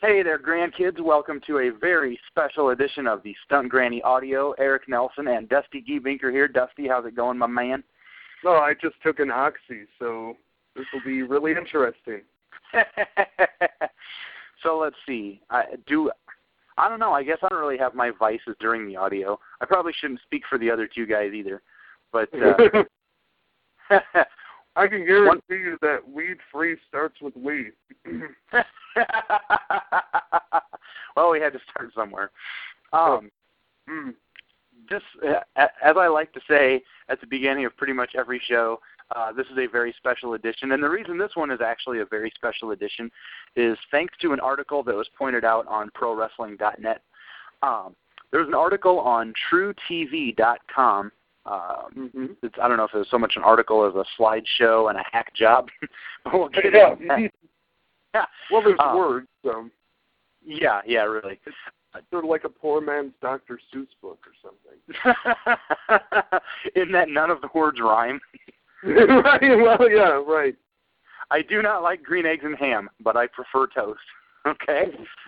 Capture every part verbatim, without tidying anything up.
Hey there, grandkids. Welcome to a very special edition of the Stunt Granny Audio. Eric Nelson and Dusty Giebinker here. Dusty, how's it going, my man? No, I just took an Oxy, so this will be really interesting. So let's see. I do. I don't know. I guess I don't really have my vices during the audio. I probably shouldn't speak for the other two guys either. But uh, I can guarantee One, you that weed-free starts with weed. Well, we had to start somewhere. Um, mm. Just uh, as I like to say at the beginning of pretty much every show, uh, this is a very special edition. And the reason this one is actually a very special edition is thanks to an article that was pointed out on Pro Wrestling dot net. Um, there's an article on True T V dot com. Uh, mm-hmm. it's, I don't know if it was so much an article as a slideshow and a hack job. But we'll get yeah. into that. Yeah. Well, there's um, words. So. Yeah, yeah, really. It's sort of like a poor man's Doctor Seuss book or something. In that none of the words rhyme. Right, well, yeah, right. I do not like green eggs and ham, but I prefer toast. Okay?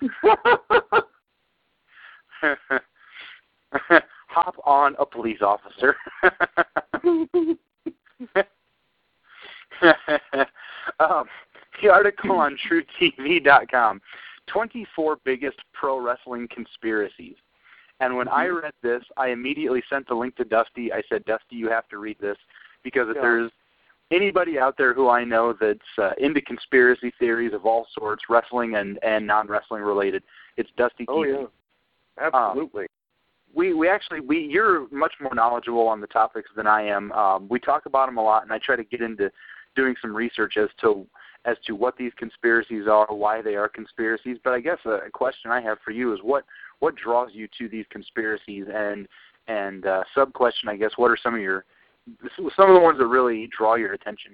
Hop on a police officer. um, the article on True T V dot com, twenty-four biggest pro wrestling conspiracies. And when mm-hmm. I read this, I immediately sent the link to Dusty. I said, Dusty, you have to read this, because if yeah. there's anybody out there who I know that's uh, into conspiracy theories of all sorts, wrestling and, and non-wrestling related, it's Dusty. Oh, yeah. Absolutely. Um, we, we actually, we you're much more knowledgeable on the topics than I am. Um, we talk about them a lot, and I try to get into doing some research as to as to what these conspiracies are, why they are conspiracies. But I guess a, a question I have for you is what what draws you to these conspiracies, and and uh, sub question, I guess, what are some of your some of the ones that really draw your attention?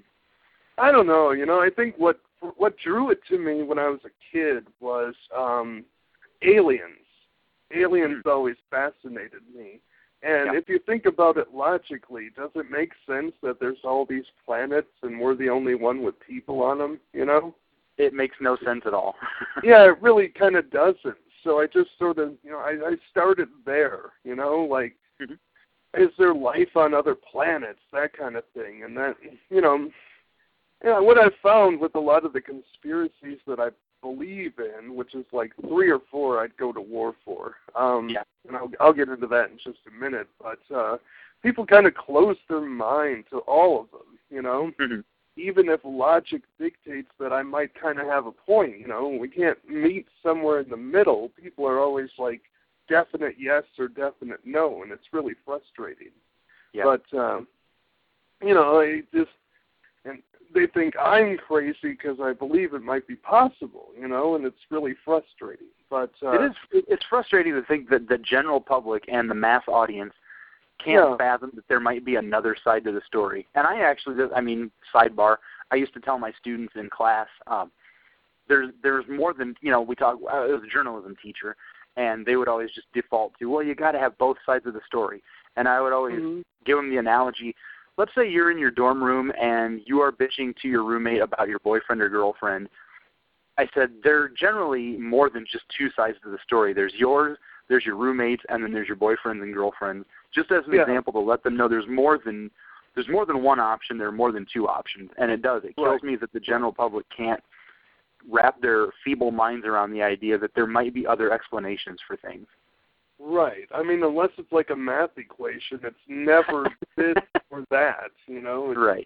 I don't know. You know, I think what what drew it to me when I was a kid was um, aliens. Aliens mm-hmm. always fascinated me. And yeah. if you think about it logically, does it make sense that there's all these planets and we're the only one with people on them, you know? It makes no sense at all. Yeah, it really kind of doesn't. So I just sort of, you know, I, I started there, you know, like, mm-hmm. is there life on other planets, that kind of thing. And that, you know, yeah, what I've found with a lot of the conspiracies that I believe in, which is like three or four I'd go to war for. Um, yeah. And I'll, I'll get into that in just a minute. But uh, people kind of close their mind to all of them, you know? Mm-hmm. Even if logic dictates that I might kind of have a point, you know? We can't meet somewhere in the middle. People are always like definite yes or definite no, and it's really frustrating. Yeah. But, uh, you know, I just... and they think I'm crazy because I believe it might be possible, you know, and it's really frustrating. But uh, it is. It's frustrating to think that the general public and the mass audience can't yeah. fathom that there might be another side to the story. And I actually, I mean, sidebar, I used to tell my students in class, um, there's there's more than, you know, we talk, I was a journalism teacher, and they would always just default to, well, you got to have both sides of the story. And I would always mm-hmm. give them the analogy. Let's say you're in your dorm room and you are bitching to your roommate about your boyfriend or girlfriend. I said there are generally more than just two sides to the story. There's yours, there's your roommates, and then there's your boyfriends and girlfriends. Just as an yeah. example to let them know there's more than there's more than one option. There are more than two options, and it does. It kills right. me that the general public can't wrap their feeble minds around the idea that there might be other explanations for things. Right. I mean, unless it's like a math equation, it's never this or that, you know? It's, right.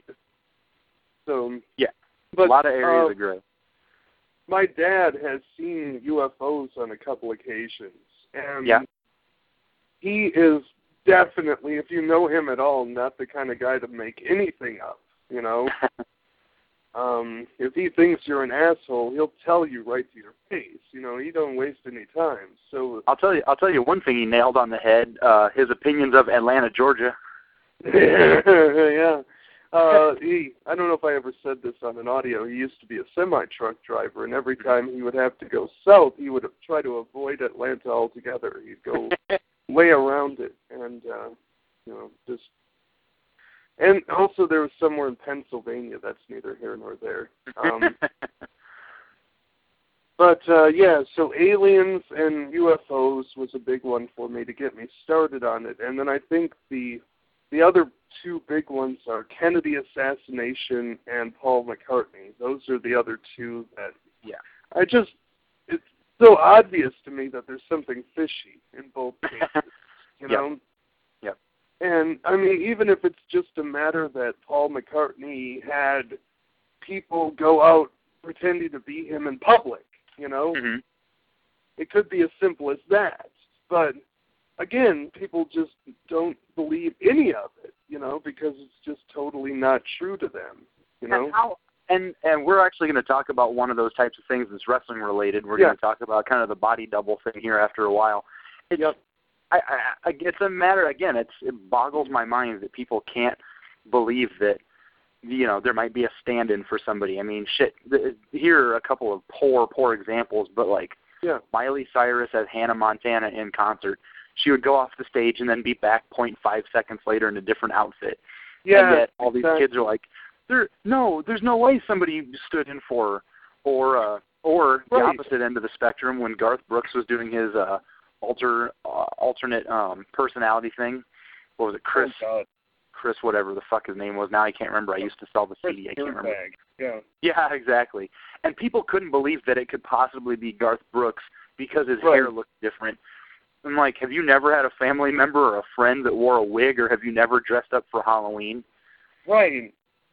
So, yeah, but, a lot of areas uh, of gray. My dad has seen U F Os on a couple occasions, and yeah. he is definitely, if you know him at all, not the kind of guy to make anything up, you know? Um, if he thinks you're an asshole, he'll tell you right to your face. You know, he don't waste any time. So I'll tell you. I'll tell you one thing he nailed on the head. Uh, his opinions of Atlanta, Georgia. yeah. Uh, he. I don't know if I ever said this on an audio. He used to be a semi truck driver, and every time he would have to go south, he would try to avoid Atlanta altogether. He'd go way around it, and uh, you know, just. And also there was somewhere in Pennsylvania, that's neither here nor there. Um, But, uh, yeah, so aliens and U F Os was a big one for me to get me started on it. And then I think the the other two big ones are Kennedy assassination and Paul McCartney. Those are the other two that yeah. I just, it's so obvious to me that there's something fishy in both cases, you know? Yep. Yep. And, I mean, even if it's just a matter that Paul McCartney had people go out pretending to be him in public, you know? Mm-hmm. It could be as simple as that. But, again, people just don't believe any of it, you know, because it's just totally not true to them, you know? And, how, and, and we're actually going to talk about one of those types of things that's wrestling related. We're yeah. going to talk about kind of the body double thing here after a while. It's, yep. I, I, it's a matter, again, it's, it boggles my mind that people can't believe that, you know, there might be a stand-in for somebody. I mean, shit, the, here are a couple of poor, poor examples, but like yeah. Miley Cyrus as Hannah Montana in concert. She would go off the stage and then be back zero point five seconds later in a different outfit. Yeah, and yet all these exactly. kids are like, there, no, there's no way somebody stood in for her. Or, uh, or the right. opposite end of the spectrum when Garth Brooks was doing his uh, alter, uh, alternate um, personality thing. What was it, Chris? Oh, God. Chris, whatever the fuck his name was. Now I can't remember. I used to sell the C D. I can't remember. Bag. Yeah. Yeah, exactly. And people couldn't believe that it could possibly be Garth Brooks because his right. hair looked different. I'm like, have you never had a family member or a friend that wore a wig, or have you never dressed up for Halloween? Right.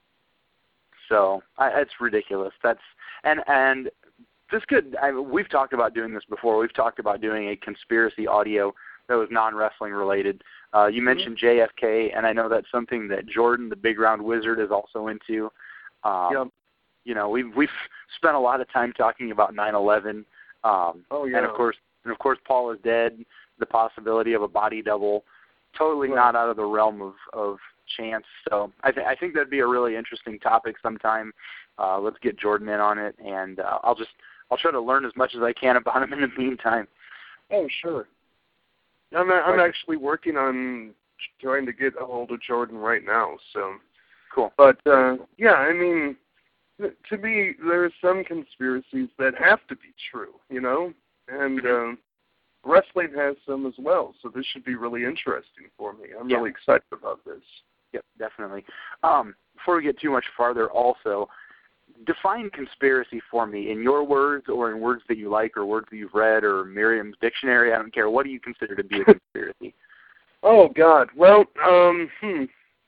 So I, it's ridiculous. That's and and this could. I, we've talked about doing this before. We've talked about doing a conspiracy audio that was non-wrestling related. Uh, you mentioned mm-hmm. J F K, and I know that's something that Jordan, the Big Round Wizard, is also into. Um, yep. You know, we've we've spent a lot of time talking about nine eleven. Um, oh yeah. And of course, and of course, Paul is dead. The possibility of a body double, totally right. not out of the realm of, of chance. So I, th- I think that'd be a really interesting topic sometime. Uh, let's get Jordan in on it, and uh, I'll just I'll try to learn as much as I can about him in the meantime. Oh sure. I'm I'm actually working on trying to get a hold of Jordan right now. So cool. But uh, yeah, I mean, to me, there are some conspiracies that have to be true, you know, and. Um, Wrestling has some as well, so this should be really interesting for me. I'm yeah. really excited about this. Yep, definitely. Um, before we get too much farther, also, define conspiracy for me in your words or in words that you like or words that you've read or Merriam's dictionary. I don't care. What do you consider to be a conspiracy? Oh, God. Well, um, hmm.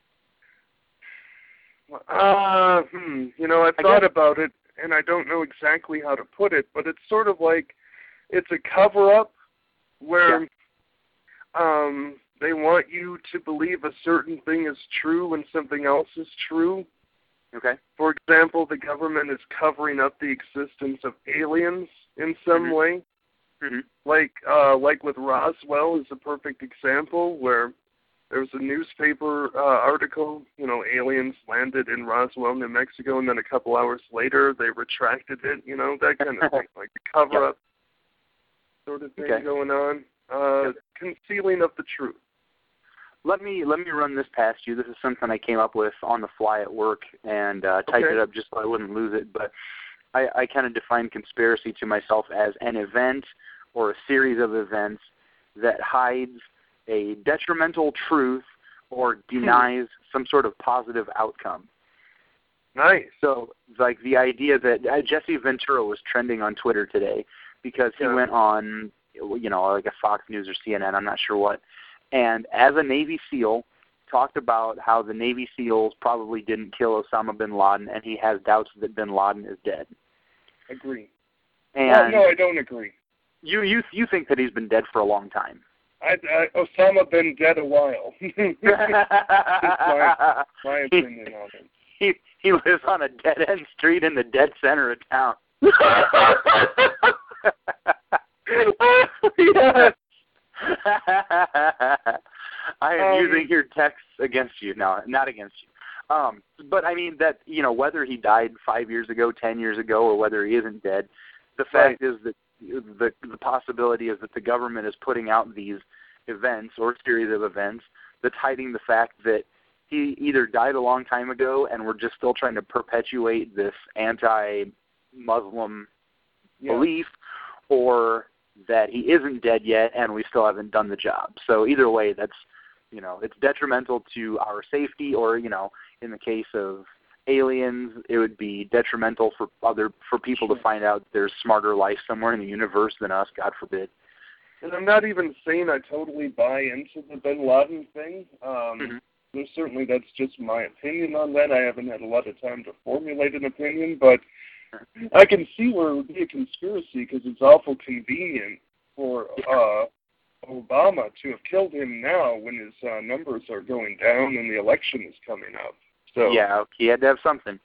Uh, hmm. You know, I've I thought guess. about it, and I don't know exactly how to put it, but it's sort of like it's a cover-up where yeah. um, they want you to believe a certain thing is true when something else is true. Okay. For example, the government is covering up the existence of aliens in some mm-hmm. way. Mm-hmm. Like uh, like with Roswell is a perfect example where there was a newspaper uh, article, you know, aliens landed in Roswell, New Mexico, and then a couple hours later they retracted it, you know, that kind of thing, like the cover-up. Yep. Sort of thing okay. going on, uh, yep. concealing of the truth. Let me let me run this past you. This is something I came up with on the fly at work and uh, typed okay. it up just so I wouldn't lose it. But I, I kind of define conspiracy to myself as an event or a series of events that hides a detrimental truth or denies some sort of positive outcome. Nice. So, like the idea that uh, Jesse Ventura was trending on Twitter today because he yeah. went on, you know, like a Fox News or C N N, I'm not sure what, and as a Navy SEAL, talked about how the Navy SEALs probably didn't kill Osama bin Laden, and he has doubts that bin Laden is dead. Agree. And well, no, I don't agree. You you you think that he's been dead for a long time? I, I Osama been dead a while. my, my opinion on it. He he lives on a dead end street in the dead center of town. Yes. I am um, using your texts against you. No, not against you. Um, but I mean that, you know, whether he died five years ago, ten years ago, or whether he isn't dead, the fact right. is that the the possibility is that the government is putting out these events or series of events that's hiding the fact that he either died a long time ago and we're just still trying to perpetuate this anti-Muslim yeah. belief, or that he isn't dead yet and we still haven't done the job. So either way, that's, you know, it's detrimental to our safety, or, you know, in the case of aliens, it would be detrimental for other for people to find out there's smarter life somewhere in the universe than us, God forbid. And I'm not even saying I totally buy into the Bin Laden thing. Um, mm-hmm. Certainly that's just my opinion on that. I haven't had a lot of time to formulate an opinion, but I can see where it would be a conspiracy because it's awful convenient for uh, Obama to have killed him now when his uh, numbers are going down and the election is coming up. So yeah, he had to have something.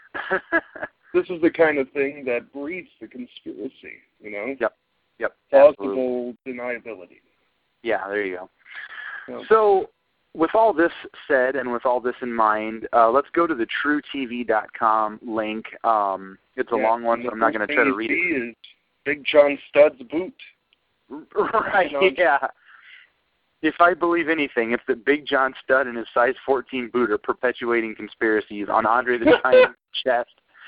This is the kind of thing that breeds the conspiracy, you know? Yep. Yep. Plausible deniability. Yeah, there you go. Yeah. So, with all this said and with all this in mind, uh, let's go to the true T V dot com link. Um, it's a yeah, long one, so I'm not going to try to read it. Is Big John Studd's boot. Right, you know? Yeah. If I believe anything, it's that Big John Studd and his size fourteen boot are perpetuating conspiracies on Andre the Giant's chest.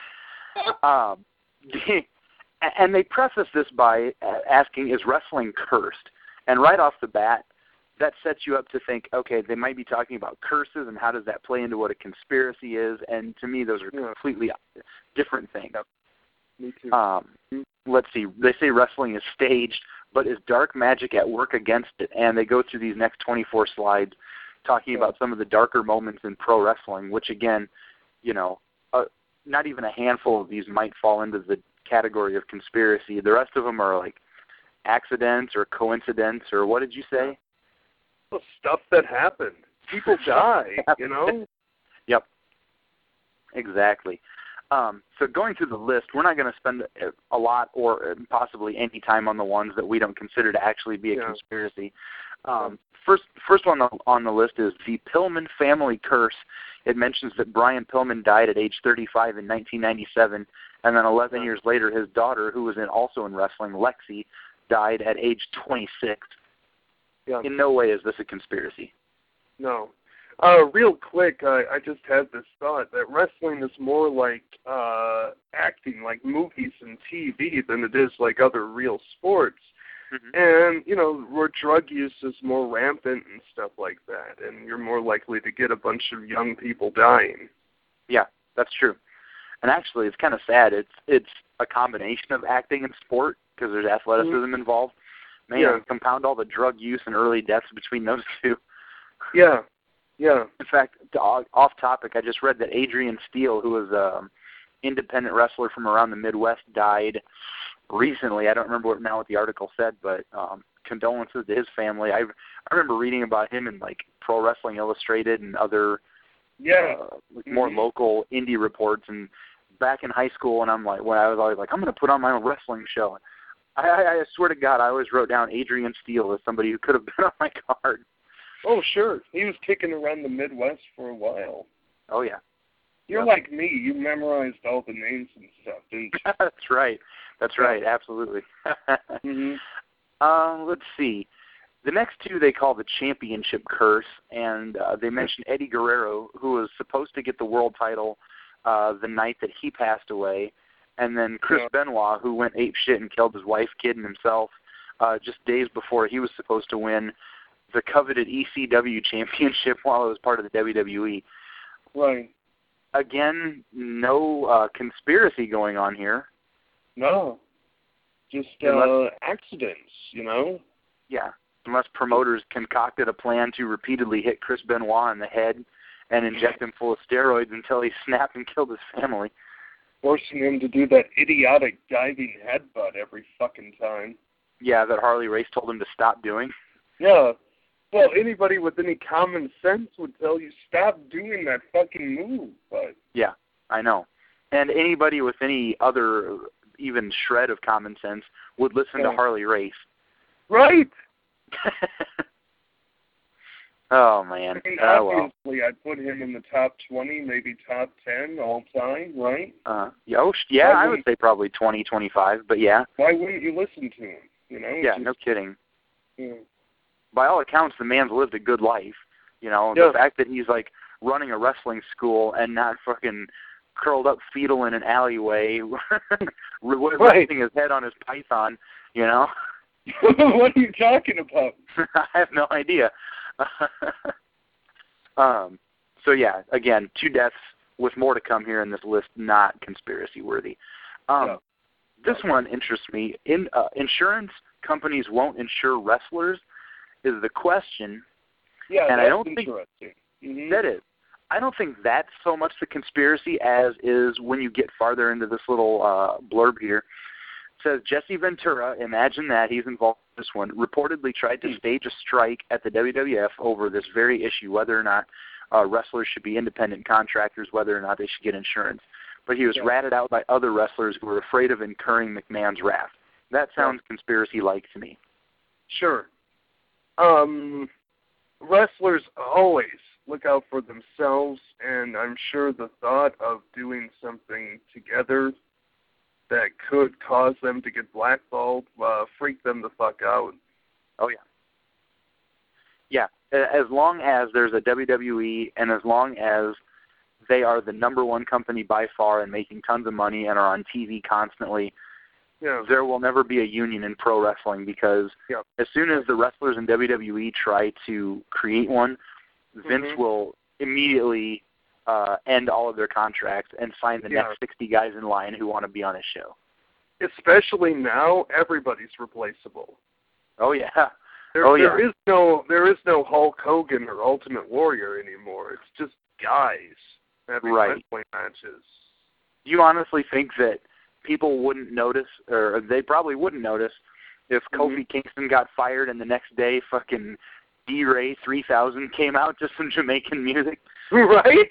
Um, and they preface this by asking, is wrestling cursed? And right off the bat, that sets you up to think, okay, they might be talking about curses, and how does that play into what a conspiracy is? And to me, those are yeah. completely different things. Yep. Me too. Um, let's see. They say wrestling is staged, but is dark magic at work against it? And they go through these next twenty-four slides talking yeah. about some of the darker moments in pro wrestling, which, again, you know, uh, not even a handful of these might fall into the category of conspiracy. The rest of them are like accidents or coincidence, or what did you say? Well, stuff that happened. People die, you know? Yep. Exactly. Um, so going through the list, we're not going to spend a lot or possibly any time on the ones that we don't consider to actually be a yeah. conspiracy. Um, first, first one on the list is the Pillman family curse. It mentions that Brian Pillman died at age thirty-five in nineteen ninety-seven, and then eleven yeah. years later, his daughter, who was in, also in wrestling, Lexi, died at age twenty-six. Yeah. In no way is this a conspiracy. No. Uh, real quick, I, I just had this thought that wrestling is more like uh, acting, like movies and T V, than it is like other real sports. Mm-hmm. And, you know, where drug use is more rampant and stuff like that, and you're more likely to get a bunch of young people dying. Yeah, that's true. And actually, it's kind of sad. It's it's a combination of acting and sport because there's athleticism mm-hmm. involved. Man, yeah. compound all the drug use and early deaths between those two. Yeah, yeah. In fact, off topic, I just read that Adrian Steele, who was an independent wrestler from around the Midwest, died recently. I don't remember what, now what the article said, but um, condolences to his family. I I remember reading about him in like Pro Wrestling Illustrated and other yeah uh, like more mm-hmm. local indie reports. And back in high school, and I'm like, when I was always like, I'm going to put on my own wrestling show. I, I, I swear to God, I always wrote down Adrian Steele as somebody who could have been on my card. Oh, sure. He was kicking around the Midwest for a while. Oh, yeah. You're yep. like me. You memorized all the names and stuff, didn't you? That's right. That's right. Absolutely. mm-hmm. uh, let's see. The next two they call the championship curse, and uh, they mention Eddie Guerrero, who was supposed to get the world title uh, the night that he passed away, and then Chris yeah. Benoit, who went apeshit and killed his wife, kid, and himself uh, just days before he was supposed to win the coveted E C W championship while it was part of the W W E. Right. Again, no uh, conspiracy going on here. No. Just uh, unless, accidents, you know? Yeah. Unless promoters concocted a plan to repeatedly hit Chris Benoit in the head and inject him full of steroids until he snapped and killed his family. Forcing him to do that idiotic diving headbutt every fucking time. Yeah, that Harley Race told him to stop doing. Yeah. Well, anybody with any common sense would tell you, stop doing that fucking move. But yeah, I know. And anybody with any other, even shred of common sense, would listen yeah. to Harley Race. Right. Oh, man. I mean, oh, obviously, well. I'd put him in the top twenty, maybe top ten all time, right? Uh, yeah, oh, yeah I would say probably twenty, twenty-five, but yeah. Why wouldn't you listen to him? You know? Yeah, just, no kidding. Yeah. By all accounts, the man's lived a good life. You know, yeah. the fact that he's, like, running a wrestling school and not fucking curled up fetal in an alleyway, resting Right. his head on his python, you know? What are you talking about? I have no idea. um, so, yeah, again, two deaths with more to come here in this list, not conspiracy worthy. Um, No. This one interests me. In uh, insurance companies won't insure wrestlers is the question. Yeah, and that's I don't think interesting. Mm-hmm. that is. I don't think that's so much the conspiracy as is when you get farther into this little uh, blurb here. It says Jesse Ventura, imagine that, he's involved in this one, reportedly tried to stage a strike at the W W F over this very issue, whether or not uh, wrestlers should be independent contractors, whether or not they should get insurance. But he was Yeah. ratted out by other wrestlers who were afraid of incurring McMahon's wrath. That sounds yeah. conspiracy-like to me. Sure. Um, wrestlers always look out for themselves, and I'm sure the thought of doing something together that could cause them to get blackballed uh, freak them the fuck out. Oh, yeah. Yeah, as long as there's a W W E and as long as they are the number one company by far and making tons of money and are on T V constantly, yeah. there will never be a union in pro wrestling because yeah. as soon as the wrestlers in W W E try to create one, Vince mm-hmm. will immediately uh, end all of their contracts and find the yeah. next sixty guys in line who want to be on his show. Especially now, everybody's replaceable. Oh, yeah. There, oh, there yeah. is no there is no Hulk Hogan or Ultimate Warrior anymore. It's just guys having right. wrestling matches. Do you honestly think that people wouldn't notice, or they probably wouldn't notice, if mm-hmm. Kofi Kingston got fired and the next day fucking D-Ray three thousand came out to some Jamaican music? Right?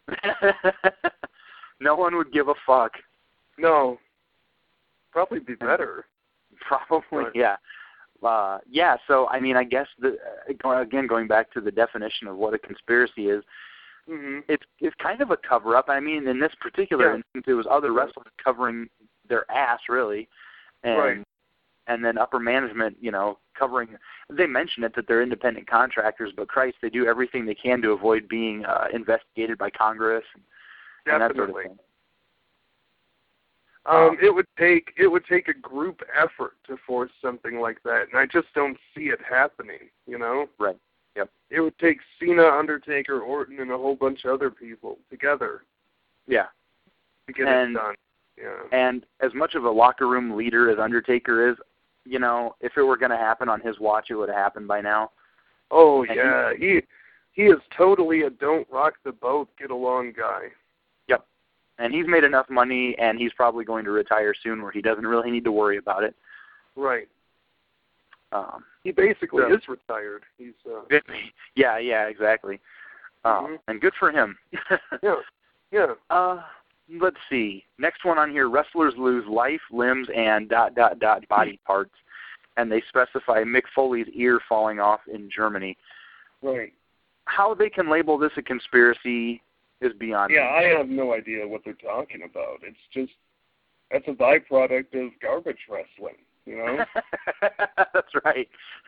No one would give a fuck. No. Probably be better. Probably, right. yeah. Uh, yeah, so, I mean, I guess, the, again, going back to the definition of what a conspiracy is, mm-hmm. it's, it's kind of a cover-up. I mean, in this particular yeah. instance, it was other wrestlers covering their ass, really, and right. and then upper management, you know, covering. They mention it that they're independent contractors, but Christ, they do everything they can to avoid being uh, investigated by Congress and, and that sort of thing. Um, it would take it would take a group effort to force something like that, and I just don't see it happening. You know, right? Yep. It would take Cena, Undertaker, Orton, and a whole bunch of other people together. Yeah. To get and, it done. Yeah. And as much of a locker room leader as Undertaker is, you know, if it were going to happen on his watch, it would have happened by now. Oh and yeah, he he is totally a don't rock the boat, get along guy. Yep. And he's made enough money, and he's probably going to retire soon where he doesn't really need to worry about it. Right. Um, he basically so, is retired. He's uh, Yeah, yeah, exactly. mm-hmm. Um, and good for him. yeah, yeah. Uh, let's see. Next one on here, wrestlers lose life, limbs, and dot, dot, dot body parts. And they specify Mick Foley's ear falling off in Germany. Right. How they can label this a conspiracy is beyond Yeah, me. I have no idea what they're talking about. It's just, that's a byproduct of garbage wrestling, you know? That's right.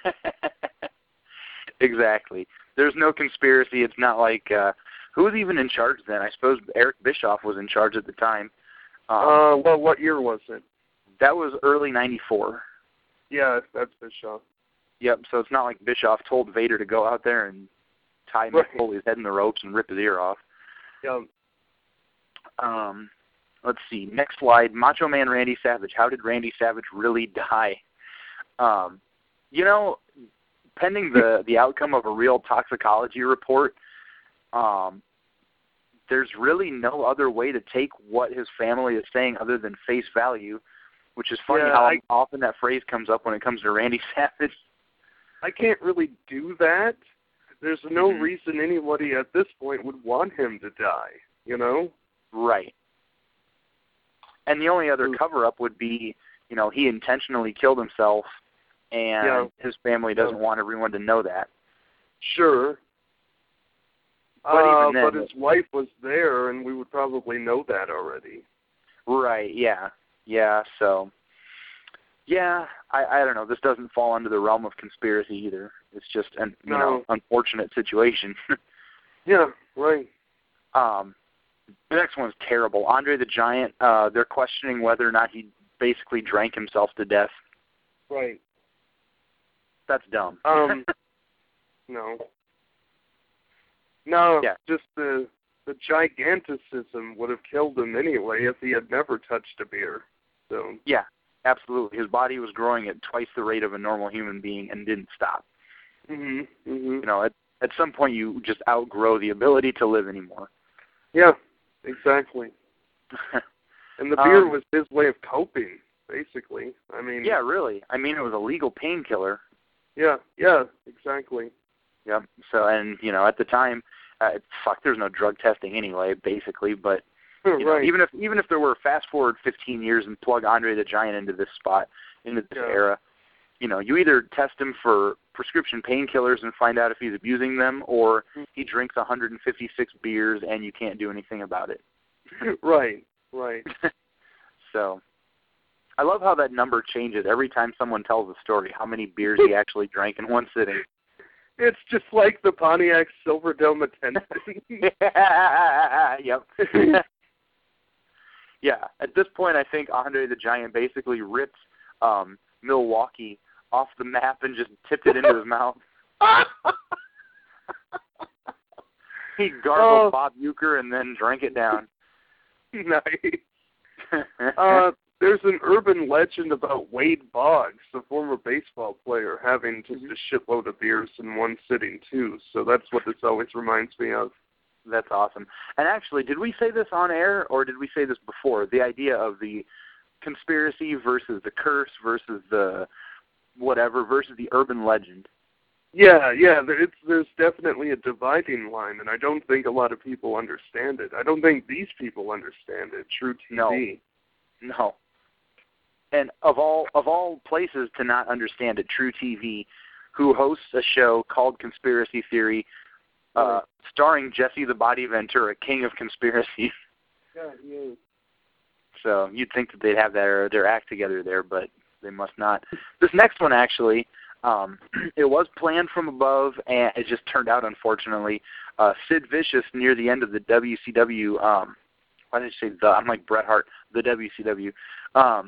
Exactly. There's no conspiracy. It's not like, uh, who was even in charge then? I suppose Eric Bischoff was in charge at the time. Um, uh, well, what year was it? That was early ninety-four. Yeah, that's Bischoff. Yep, so it's not like Bischoff told Vader to go out there and tie right. Mick Foley's head in the ropes and rip his ear off. Yeah. Um, let's see. Next slide. Macho Man Randy Savage. How did Randy Savage really die? Um, you know, pending the, the outcome of a real toxicology report, um, there's really no other way to take what his family is saying other than face value, which is funny yeah, how I, often that phrase comes up when it comes to Randy Savage. I can't really do that. There's no mm-hmm. reason anybody at this point would want him to die, you know? Right. And the only other cover-up would be, you know, he intentionally killed himself, and yeah. his family doesn't yeah. want everyone to know that. Sure. But, uh, even then, but his wife was there, and we would probably know that already. Right, yeah. Yeah, so, yeah, I, I don't know. This doesn't fall under the realm of conspiracy either. It's just an you no. know unfortunate situation. yeah, right. Um, The next one's terrible. Andre the Giant, uh, they're questioning whether or not he basically drank himself to death. Right. That's dumb. Um, no. No, yeah. just the the giganticism would have killed him anyway if he had never touched a beer. So. Yeah, absolutely. His body was growing at twice the rate of a normal human being and didn't stop. Mhm. Mhm. You know, at at some point you just outgrow the ability to live anymore. Yeah, exactly. And the beer um, was his way of coping, basically. I mean. Yeah, really. I mean, it was a legal painkiller. Yeah. Yeah. Exactly. Yep. So, and you know, at the time, uh, fuck, there's no drug testing anyway, basically. But you right. know, even if even if there were, fast forward fifteen years and plug Andre the Giant into this spot, into this yeah. era, you know, you either test him for prescription painkillers and find out if he's abusing them, or he drinks one hundred fifty-six beers and you can't do anything about it. Right. Right. So, I love how that number changes every time someone tells a story. How many beers he actually drank in one sitting. It's just like the Pontiac Silverdome attendant. Yep. Yeah. At this point, I think Andre the Giant basically ripped um, Milwaukee off the map and just tipped it into his mouth. He gargled oh. Bob Uecker and then drank it down. Nice. uh, there's an urban legend about Wade Boggs, the former baseball player, having just a shitload of beers in one sitting, too. So that's what this always reminds me of. That's awesome. And actually, did we say this on air, or did we say this before? The idea of the conspiracy versus the curse versus the whatever versus the urban legend. Yeah, yeah, it's, there's definitely a dividing line, and I don't think a lot of people understand it. I don't think these people understand it, True T V. No. No. And of all of all places to not understand it, True T V, who hosts a show called Conspiracy Theory, uh, starring Jesse the Body Ventura, king of conspiracies. Yeah, yeah. So you'd think that they'd have their their act together there, but they must not. This next one, actually, um, it was planned from above, and it just turned out, unfortunately. Uh, Sid Vicious, near the end of the W C W, um, why did I say the? I'm like Bret Hart, the W C W. Um,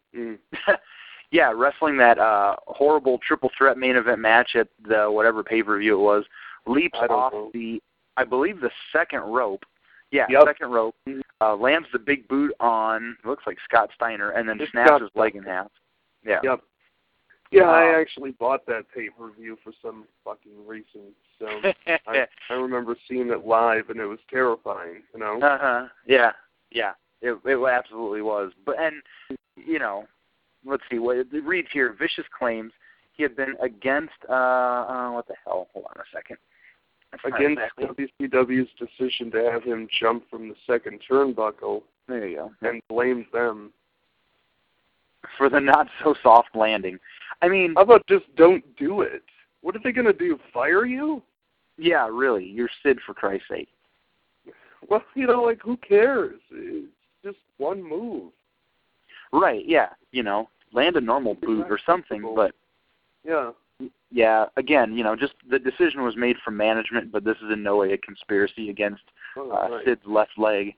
yeah, wrestling that uh, horrible triple threat main event match at the whatever pay-per-view it was, leaps off know. the, I believe, the second rope. Yeah, yep. second rope. Uh, lands the big boot on, looks like Scott Steiner, and then it's snaps Scott his leg in half. Yeah. Yep. Yeah, uh, I actually bought that pay-per-view for some fucking reason. So I, I remember seeing it live, and it was terrifying, you know? Uh-huh. Yeah, yeah. It, it absolutely was. But and, you know, let's see, what it reads here, Vicious claims he had been against, uh, uh, what the hell? Hold on a second. Against W C W's decision to have him jump from the second turnbuckle. There you go. And blamed them. For the not-so-soft landing. I mean... How about just don't do it? What are they going to do, fire you? Yeah, really. You're Sid, for Christ's sake. Well, you know, like, who cares? It's just one move. Right, yeah. You know, land a normal boot or something, but... Yeah. Yeah, again, you know, just the decision was made from management, but this is in no way a conspiracy against oh, uh, right. Sid's left leg.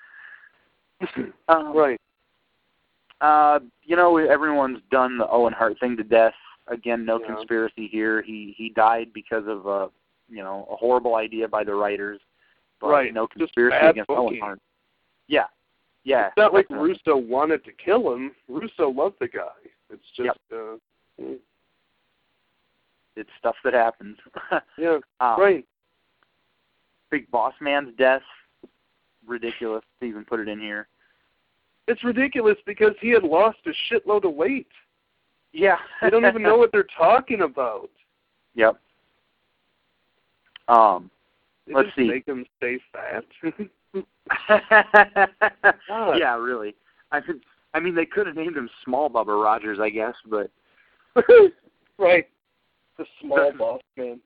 um, right. Uh, you know, everyone's done the Owen Hart thing to death. Again, no yeah. conspiracy here. He he died because of a, you know, a horrible idea by the writers. But right. no conspiracy against booking. Owen Hart. Yeah. Yeah. It's not like definitely. Russo wanted to kill him. Russo loved the guy. It's just... Yep. Uh, mm. It's stuff that happens. yeah, um, right. Big Boss Man's death. Ridiculous to even put it in here. It's ridiculous because he had lost a shitload of weight. Yeah. They don't even know what they're talking about. Yep. Um, they let's just see. make him stay fat. Yeah, really. I mean, I mean, they could have named him Small Bubba Rogers, I guess, but... right. The small boss man.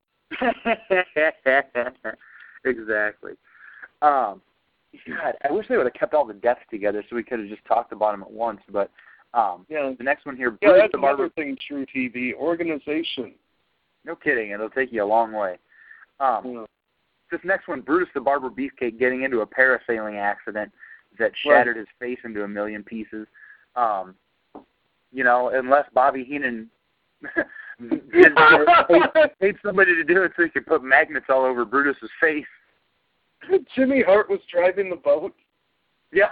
Exactly. Um, God, I wish they would have kept all the deaths together so we could have just talked about them at once. But um, yeah. the next one here, yeah, Bruce that's the another Barber. thing. True T V organization. No kidding, it'll take you a long way. Um, yeah. this next one, Brutus the Barber Beefcake getting into a parasailing accident that shattered right. his face into a million pieces. Um, you know, unless Bobby Heenan paid, paid somebody to do it so he could put magnets all over Brutus's face. Jimmy Hart was driving the boat. Yeah.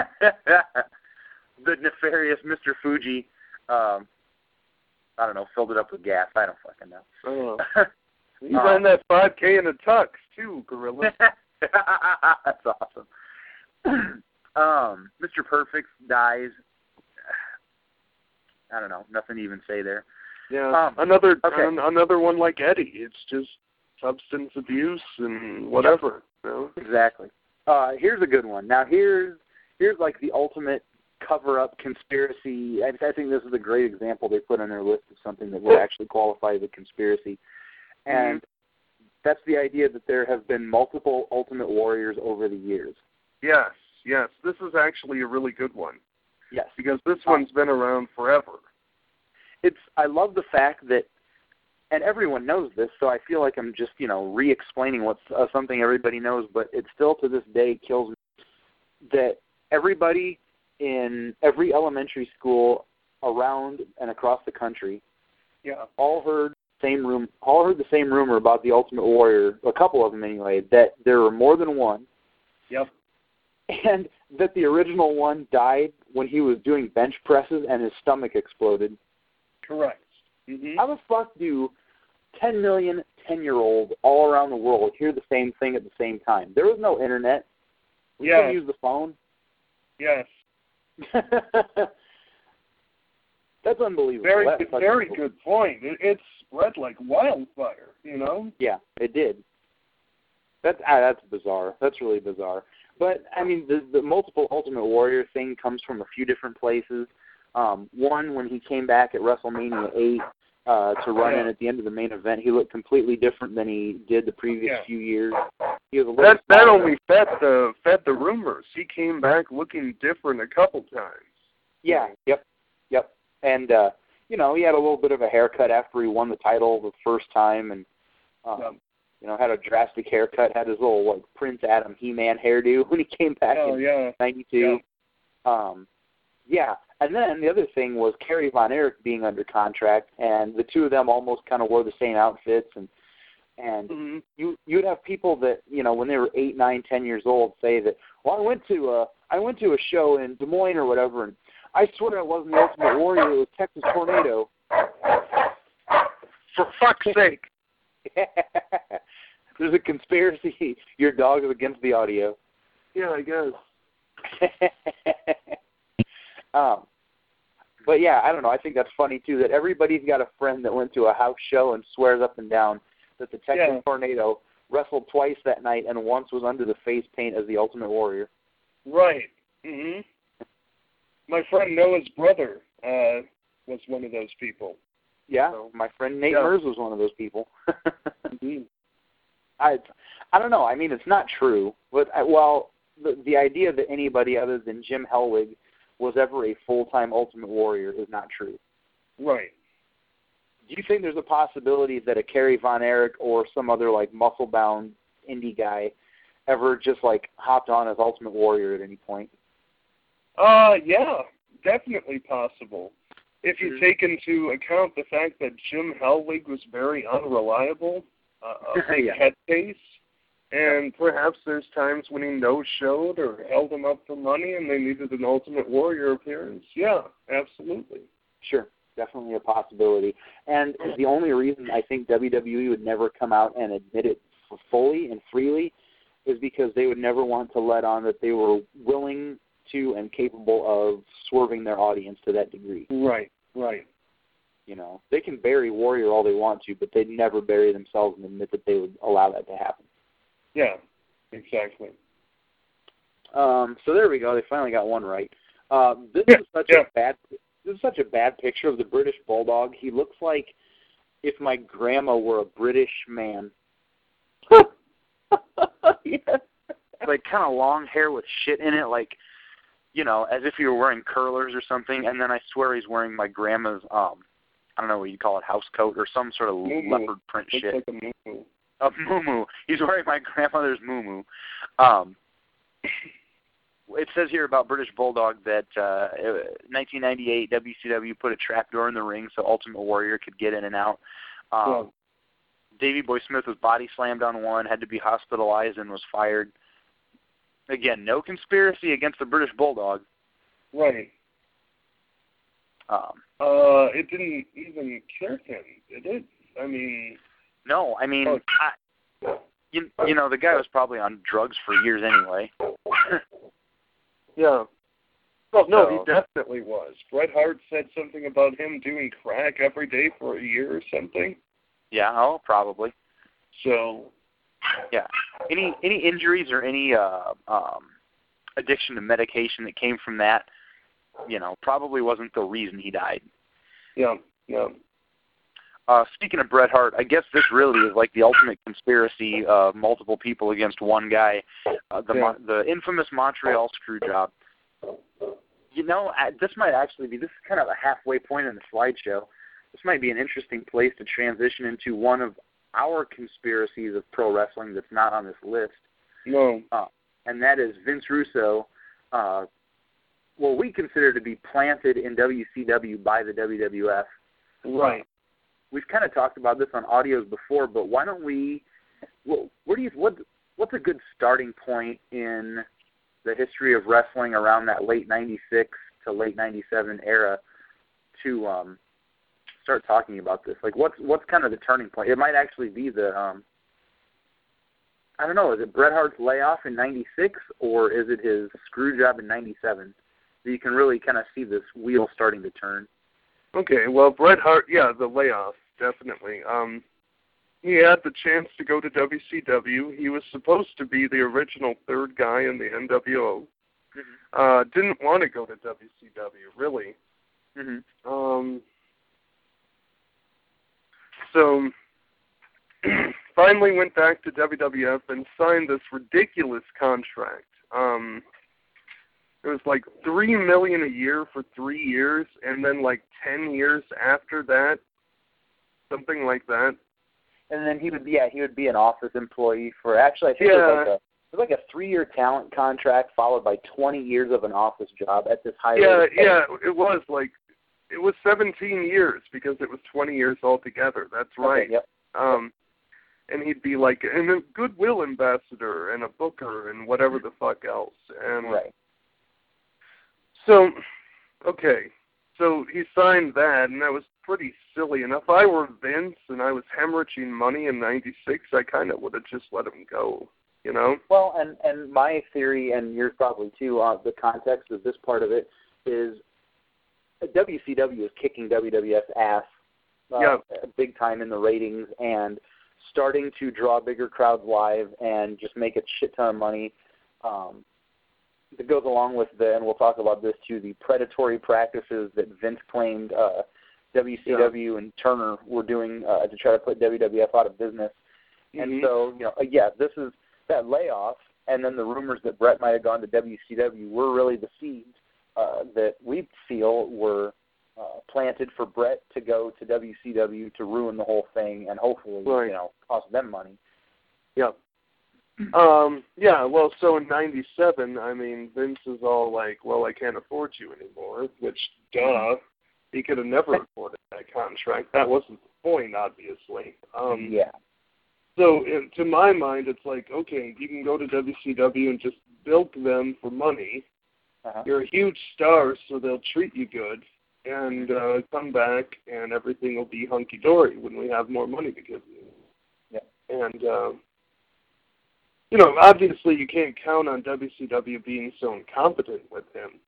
The nefarious Mister Fuji, um, I don't know, filled it up with gas. I don't fucking know. Oh. He ran um, that five K in a tux, too, Gorilla. That's awesome. um, Mister Perfect dies. I don't know, nothing to even say there. Yeah, um, another okay. an, another one like Eddie. It's just substance abuse and whatever. Yep. You know? Exactly. Uh, here's a good one. Now, here's here's like the ultimate cover-up conspiracy. I, I think this is a great example they put on their list of something that would actually qualify as a conspiracy. And mm-hmm. that's the idea that there have been multiple Ultimate Warriors over the years. Yes, yes. This is actually a really good one. Yes. Because this one's been around forever. It's. I love the fact that, and everyone knows this, so I feel like I'm just, you know, re-explaining what's uh, something everybody knows, but it still to this day kills me that everybody in every elementary school around and across the country yeah. all heard same room all heard the same rumor about the Ultimate Warrior, a couple of them anyway, that there were more than one. Yep. And that the original one died when he was doing bench presses and his stomach exploded. Correct. Mm-hmm. How the fuck do ten million ten-year-olds all around the world hear the same thing at the same time? There was no internet. We yes. couldn't use the phone. Yes. That's unbelievable. Very, That's very good point. It, it spread like wildfire, you know? Yeah, it did. That's ah, that's bizarre. That's really bizarre. But, I mean, the, the multiple Ultimate Warrior thing comes from a few different places. Um, one, when he came back at WrestleMania eight uh, to run yeah. in at the end of the main event, he looked completely different than he did the previous yeah. few years. He was a that that only fed the fed the rumors. He came back looking different a couple times. Yeah, yep, yep. And, uh, you know, he had a little bit of a haircut after he won the title the first time and, um, yeah. you know, had a drastic haircut, had his little, like, Prince Adam He-Man hairdo when he came back oh, in yeah. ninety-two. Yeah. Um, yeah, and then the other thing was Kerry Von Erich being under contract, and the two of them almost kind of wore the same outfits, and and mm-hmm. you you'd have people that, you know, when they were eight, nine, ten years old, say that, well, I went to a I went to a show in Des Moines or whatever, and I swear it wasn't the Ultimate Warrior, it was Texas Tornado. For fuck's sake. There's a conspiracy. Your dog is against the audio. Yeah, I guess. um, but yeah, I don't know. I think that's funny too. That everybody's got a friend that went to a house show and swears up and down that the Texas yeah. Tornado wrestled twice that night and once was under the face paint as the Ultimate Warrior. Right. Mhm. My friend Noah's brother uh, was one of those people. Yeah, so, my friend Nate yeah. Mers was one of those people. mm-hmm. I, I don't know. I mean, it's not true. But I, well, the the idea that anybody other than Jim Hellwig was ever a full-time Ultimate Warrior is not true. Right. Do you think there's a possibility that a Kerry Von Erich or some other like muscle-bound indie guy ever just like hopped on as Ultimate Warrior at any point? Uh, yeah, definitely possible. If you mm-hmm. take into account the fact that Jim Hellwig was very unreliable, uh, a big yeah. head case, and perhaps there's times when he no-showed or held him up for money and they needed an Ultimate Warrior appearance. Yeah, absolutely. Sure, definitely a possibility. And the only reason I think W W E would never come out and admit it fully and freely is because they would never want to let on that they were willing to and capable of swerving their audience to that degree. Right, right. You know, they can bury Warrior all they want to, but they'd never bury themselves and admit that they would allow that to happen. Yeah, exactly. Um, so there we go. They finally got one right. Um, this yeah, is such yeah. a bad. This is such a bad picture of the British Bulldog. He looks like if my grandma were a British man. yeah. Like kind of long hair with shit in it, like, you know, as if he were wearing curlers or something. And then I swear he's wearing my grandma's, um, I don't know what you call it, house coat or some sort of Moo-moo. leopard print Looks shit. like a moo-moo. A muumuu. He's wearing my grandmother's muumuu. Um, it says here about British Bulldog that uh, nineteen ninety-eight W C W put a trapdoor in the ring so Ultimate Warrior could get in and out. Um, yeah. Davey Boy Smith was body slammed on one, had to be hospitalized, and was fired. Again, no conspiracy against the British Bulldog. Right. Um, uh, it didn't even kill him, did it? I mean... No, I mean, oh. I, you, you know, the guy was probably on drugs for years anyway. Yeah. Well, no, so, he definitely was. Bret Hart said something about him doing crack every day for a year or something. Yeah, oh, probably. So... Yeah. Any any injuries or any uh, um, addiction to medication that came from that, you know, probably wasn't the reason he died. Yeah, yeah. Uh, speaking of Bret Hart, I guess this really is like the ultimate conspiracy of multiple people against one guy, uh, the yeah. the infamous Montreal Screwjob. You know, this might actually be, this is kind of a halfway point in the slideshow. This might be an interesting place to transition into one of our conspiracies of pro wrestling that's not on this list. No. Uh, and that is Vince Russo, uh, what we consider to be planted in W C W by the W W F. Right. We've kind of talked about this on audios before, but why don't we, well, where do you, what, what's a good starting point in the history of wrestling around that late ninety-six to late ninety-seven era to um, start talking about this? Like, what's what's kind of the turning point? It might actually be the, um, I don't know, is it Bret Hart's layoff in ninety-six, or is it his screw job in ninety-seven? So you can really kind of see this wheel starting to turn. Okay, well, Bret Hart, yeah, the layoff, definitely. Um, he had the chance to go to W C W. He was supposed to be the original third guy in the N W O. Mm-hmm. Uh, didn't want to go to W C W, really. Mm-hmm. Um, so finally went back to W W F and signed this ridiculous contract. Um, it was like three million dollars a year for three years, and then like ten years after that, something like that. And then he would be, yeah, he would be an office employee for, actually, I think yeah. it was like a, it was like a three-year talent contract followed by twenty years of an office job at this high Yeah, rate. yeah, it was like, it was seventeen years because it was twenty years altogether. That's right. Okay, yep. Um, and he'd be like and a goodwill ambassador and a booker and whatever the fuck else. And right. So, okay, so he signed that, and that was pretty silly. And if I were Vince and I was hemorrhaging money in ninety-six, I kind of would have just let him go, you know? Well, and, and my theory, and yours probably too, uh, the context of this part of it is W C W is kicking W W F's ass uh, yeah. big time in the ratings and starting to draw bigger crowds live and just make a shit ton of money. Um, that goes along with the, and we'll talk about this too, the predatory practices that Vince claimed uh, W C W yeah. and Turner were doing uh, to try to put W W F out of business. Mm-hmm. And so, you know, uh, yeah, this is that layoff, and then the rumors that Bret might have gone to W C W were really the seeds uh, that we feel were uh, planted for Bret to go to W C W to ruin the whole thing and hopefully, right. you know, cost them money. Yeah. Um, yeah, well, so in ninety-seven, I mean, Vince is all like, well, I can't afford you anymore, which, duh, he could have never afforded that contract. That wasn't the point, obviously. Um, yeah. So, in, to my mind, it's like, okay, you can go to W C W and just bilk them for money. Uh-huh. You're a huge star, so they'll treat you good, and uh, come back, and everything will be hunky-dory when we have more money to give you. Yeah. And, uh, you know, obviously you can't count on W C W being so incompetent with him.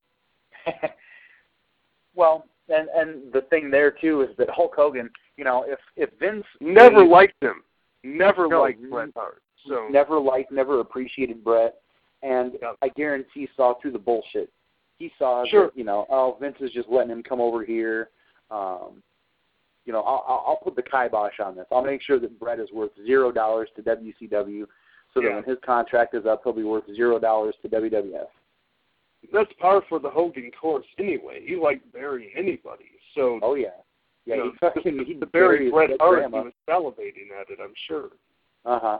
Well, and and the thing there, too, is that Hulk Hogan, you know, if, if Vince... Never gave, liked him. Never no, liked Bret Hart. So. Never liked, never appreciated Bret. And yep. I guarantee saw through the bullshit. He saw sure. that, you know, oh, Vince is just letting him come over here. Um, you know, I'll, I'll put the kibosh on this. I'll make sure that Bret is worth zero dollars to W C W. So yeah. that when his contract is up, he'll be worth zero dollars to W W F. That's par for the Hogan course anyway. He liked burying anybody. So oh yeah, yeah. You know, he fucking he the bury Bret Hart. He grandma. was salivating at it. I'm sure. Uh huh.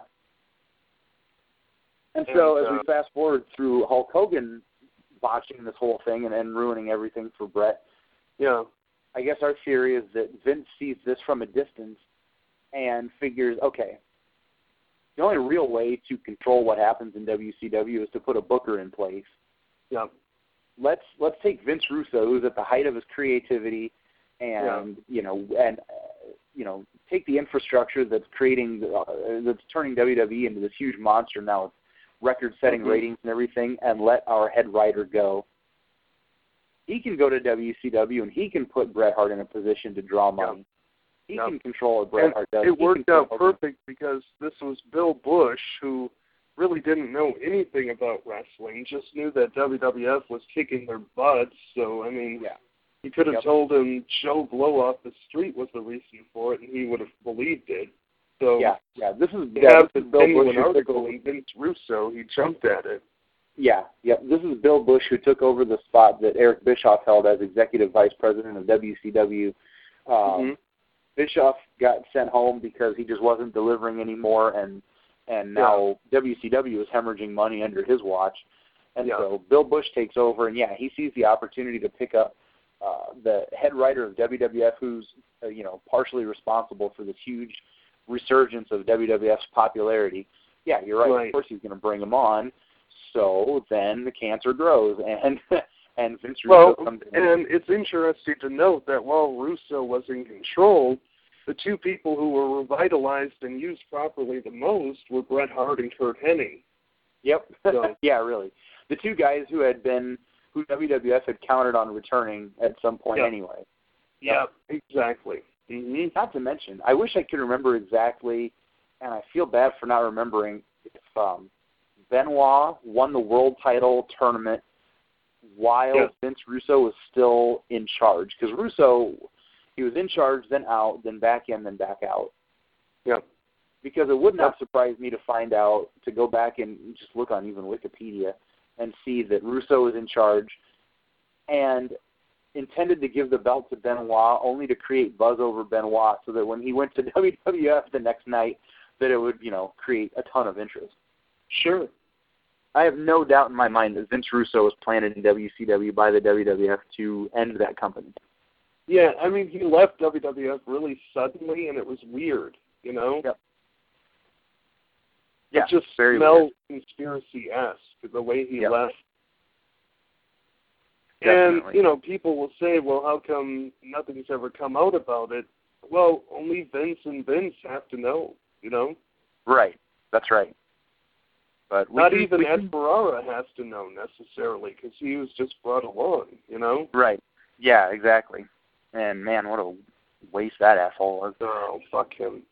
And, And, so, as uh, we fast forward through Hulk Hogan botching this whole thing and, and ruining everything for Bret, yeah, I guess our theory is that Vince sees this from a distance and figures, okay, the only real way to control what happens in W C W is to put a booker in place. yeah. Let's let's take Vince Russo, who's at the height of his creativity, and Yeah. you know, and uh, you know, take the infrastructure that's creating, uh, that's turning W W E into this huge monster now, with record-setting Mm-hmm. ratings and everything, and let our head writer go. He can go to W C W and he can put Bret Hart in a position to draw money. Yeah. He Yeah. can control what Bret And Hart does. it He worked can out control- perfect because this was Bill Bush, who really didn't know anything about wrestling, just knew that W W F was kicking their butts. So, I mean, Yeah. you could have Yep. told him Joe Blow off the street was the reason for it, and he would have believed it. So, Yeah, yeah. This is you yeah, have this the is Bill Bush genuine who took article, over. and Vince Russo, he jumped at it. Yeah, yeah. This is Bill Bush who took over the spot that Eric Bischoff held as executive vice president of W C W. Um, Mm-hmm. Bischoff got sent home because he just wasn't delivering anymore, and and now Yeah. W C W is hemorrhaging money under his watch. And Yeah. so Bill Bush takes over, and yeah, he sees the opportunity to pick up uh, the head writer of W W F, who's uh, you know partially responsible for this huge resurgence of W W F's popularity. Yeah, you're right. Right. Of course, he's going to bring him on. So then the cancer grows, and and Vince Russo Well, comes in. and it's interesting to note that while Russo was in control, the two people who were revitalized and used properly the most were Bret Hart and Kurt Hennig. Yep. So- yeah, really. The two guys who had been, who W W F had counted on returning at some point Yeah. anyway. Yeah, exactly. Mm-hmm. Not to mention, I wish I could remember exactly, and I feel bad for not remembering, if um, Benoit won the world title tournament while Yeah. Vince Russo was still in charge. Because Russo, he was in charge, then out, then back in, then back out. Yeah. Because it would not Yeah. surprise me to find out, to go back and just look on even Wikipedia and see that Russo was in charge and intended to give the belt to Benoit only to create buzz over Benoit so that when he went to W W F the next night that it would, you know, create a ton of interest. Sure. I have no doubt in my mind that Vince Russo was planted in W C W by the W W F to end that company. Yeah, I mean, he left W W F really suddenly, and it was weird, you know? Yep. Yeah, it just very smelled conspiracy-esque, the way he Yep. left. Definitely. And, you know, people will say, well, how come nothing's ever come out about it? Well, only Vince and Vince have to know, you know? Right. That's right. But we Not can, even we Ed can, Ferrara has to know necessarily, because he was just brought along, you know? Right. Yeah, exactly. And, man, what a waste that asshole was. Oh, fuck him.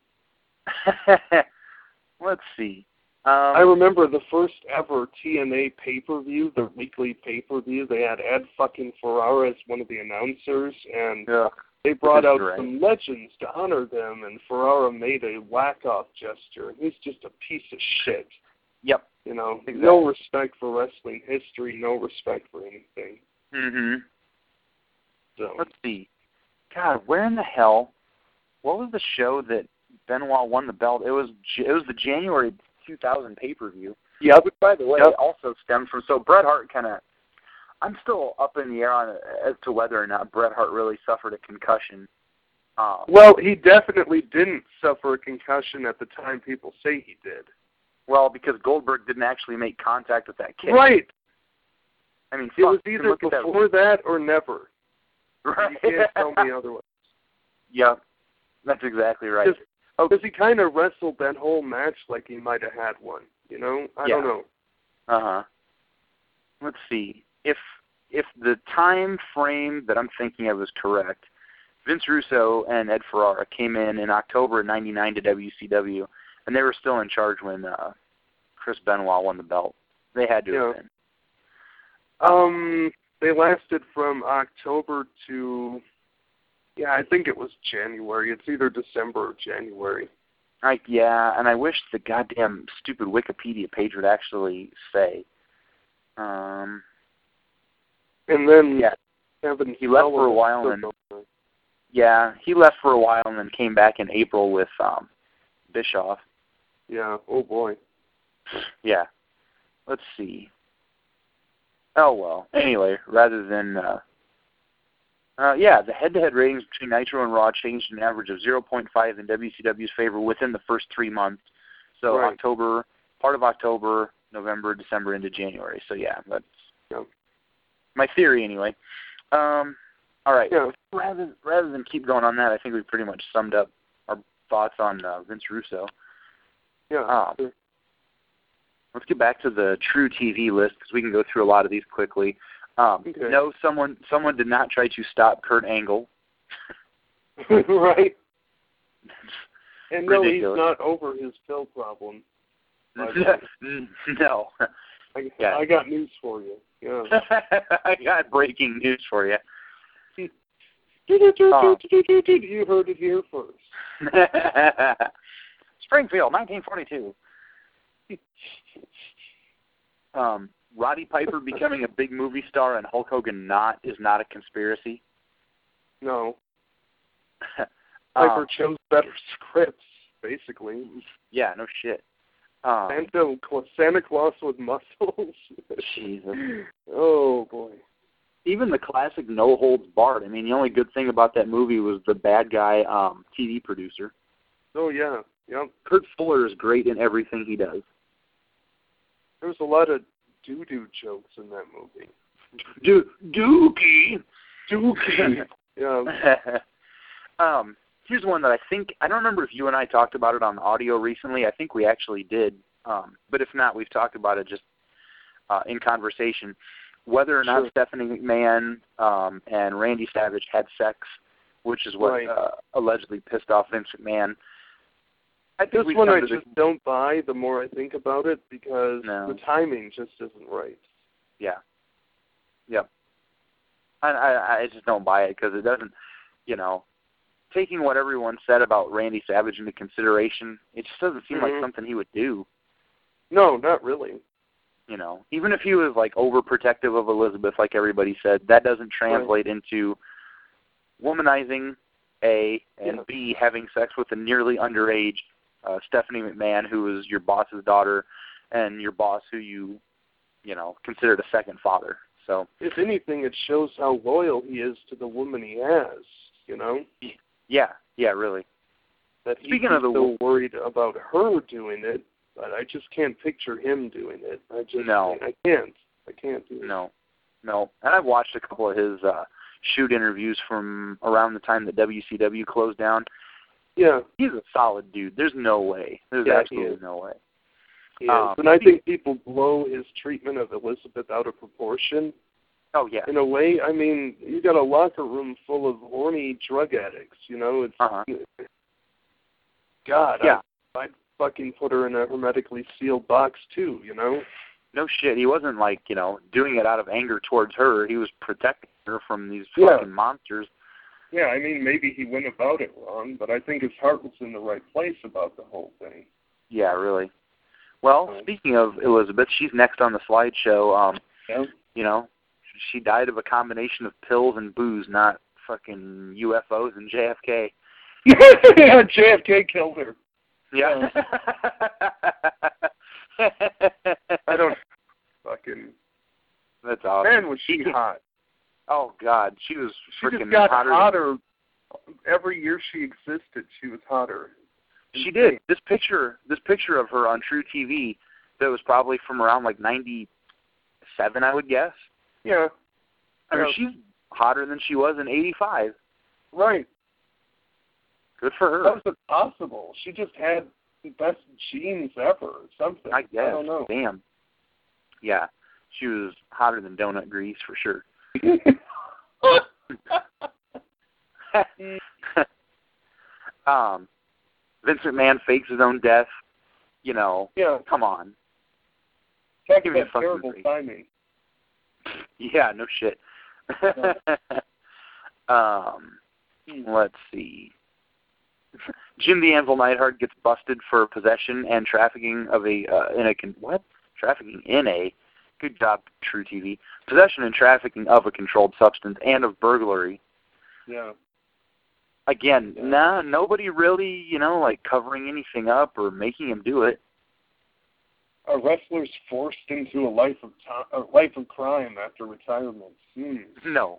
Let's see. Um, I remember the first ever T N A pay-per-view, the weekly pay-per-view. They had Ed fucking Ferrara as one of the announcers, and yeah. they brought out Right. some legends to honor them, and Ferrara made a whack-off gesture. And he's just a piece of shit. Yep. You know, Exactly. no respect for wrestling history, no respect for anything. Mm-hmm. So Let's see. God, where in the hell? What was the show that Benoit won the belt? It was it was the January two thousand pay-per-view. yeah, Which, by the way, Yep. also stemmed from, so Bret Hart kind of, I'm still up in the air on as to whether or not Bret Hart really suffered a concussion. Um, well, he definitely didn't suffer a concussion at the time people say he did. well, because Goldberg didn't actually make contact with that kick. Right. I mean, It was fuck, either look at that- before that or never. Right. You can't tell me otherwise. Yep. That's exactly right. Just- Because he kind of wrestled that whole match like he might have had one, you know? I Yeah. don't know. Uh-huh. Let's see. If if the time frame that I'm thinking of is correct, Vince Russo and Ed Ferrara came in in October of ninety-nine to W C W, and they were still in charge when uh, Chris Benoit won the belt. They had to Yeah. have been. Um, they lasted from October to, yeah, I think it was January. It's either December or January. I, yeah, and I wish the goddamn stupid Wikipedia page would actually say. Um, And then yeah, Kevin he left for a Sullivan while took and- over. yeah, he left for a while and then came back in April with um, Bischoff. Yeah. Oh boy. Yeah. Let's see. Oh well. Anyway, rather than uh, uh, yeah, the head-to-head ratings between Nitro and Raw changed an average of zero point five in W C W's favor within the first three months. So right. October, part of October, November, December into January. So yeah, that's yeah. my theory anyway. Um, all right. Yeah. Rather rather than keep going on that, I think we pretty much summed up our thoughts on uh, Vince Russo. Yeah. Um, sure. Let's get back to the True T V list because we can go through a lot of these quickly. Um, okay. No, someone someone did not try to stop Kurt Angle. Right. And no, Ridiculous. he's not over his pill problem. No. I, yeah. I got news for you. Yeah. I got breaking news for you. You heard it here first. Springfield, nineteen forty-two. um, Roddy Piper becoming a big movie star and Hulk Hogan not is not a conspiracy. No. Piper um, chose better scripts, basically. Yeah, no shit. Um, Santa, Santa Claus with muscles. Jesus. Oh, boy. Even the classic No Holds Barred. I mean, the only good thing about that movie was the bad guy um, T V producer. Oh, yeah. Yeah. Kurt Fuller is great in everything he does. There was a lot of doo-doo jokes in that movie. Do Dookie. Dookie. Yeah. um, here's one that I think, I don't remember if you and I talked about it on the audio recently. I think we actually did. Um, but if not, we've talked about it just uh, in conversation. Whether or not sure. Stephanie McMahon um, and Randy Savage had sex, which is what right. uh, allegedly pissed off Vince McMahon. I think this one I just the, don't buy the more I think about it because no. the timing just isn't right. Yeah. Yep. I, I, I just don't buy it because it doesn't, you know, taking what everyone said about Randy Savage into consideration, it just doesn't seem mm-hmm. like something he would do. No, not really. You know, even if he was like overprotective of Elizabeth, like everybody said, that doesn't translate right. into womanizing A and yeah. B having sex with a nearly underage uh, Stephanie McMahon, who is your boss's daughter, and your boss, who you, you know, considered a second father. So, if anything, it shows how loyal he is to the woman he has. You know. Yeah. Yeah. Really. That Speaking he's of the still worried about her doing it. But I just can't picture him doing it. I just no. I can't. I can't do it. No. No. And I've watched a couple of his uh, shoot interviews from around the time that W C W closed down. Yeah. He's a solid dude. There's no way. There's yeah, absolutely no way. He um, is. And I think people blow his treatment of Elizabeth out of proportion. Oh, yeah. In a way, I mean, you got a locker room full of horny drug addicts, you know? It's uh-huh. God, yeah. I, I'd fucking put her in a hermetically sealed box, too, you know? No shit. He wasn't, like, you know, doing it out of anger towards her. He was protecting her from these yeah. fucking monsters. Yeah, I mean, maybe he went about it wrong, but I think his heart was in the right place about the whole thing. Yeah, really. Well, right. Speaking of Elizabeth, she's next on the slideshow. Um, yeah. You know, she died of a combination of pills and booze, not fucking U F Os and J F K. Yeah, J F K killed her. Yeah. I don't fucking. That's awesome. Man, was she hot. Oh, God. She was she freaking just got hotter. hotter. Every year she existed, she was hotter. She did. This picture, this picture of her on True T V, that was probably from around like ninety-seven, I would guess. Yeah. I mean, yeah. she's hotter than she was in eighty-five. Right. Good for her. How was it possible? She just had the best genes ever or something. I guess. I don't know. Damn. Yeah. She was hotter than donut grease for sure. um, Vince McMahon fakes his own death. You know, yeah. Come on. Talk Give me a about fucking terrible break. timing. Yeah, no shit. um, let's see. Jim the Anvil Neidhart gets busted for possession and trafficking of a uh, in a con- what? Trafficking in a good job, True T V. Possession and trafficking of a controlled substance and of burglary. Yeah. Again, Yeah. nah, nobody really, you know, like covering anything up or making him do it. A wrestler's forced into a life of to- a life of crime after retirement. Hmm. No.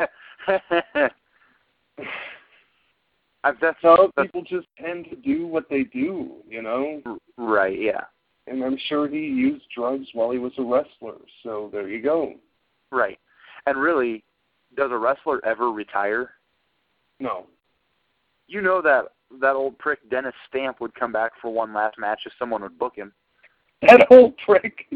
I, that's, So that's people just tend to do what they do, you know? right, yeah. And I'm sure he used drugs while he was a wrestler, so there you go. Right. And really, does a wrestler ever retire? No. You know that that old prick Dennis Stamp would come back for one last match if someone would book him. That old prick.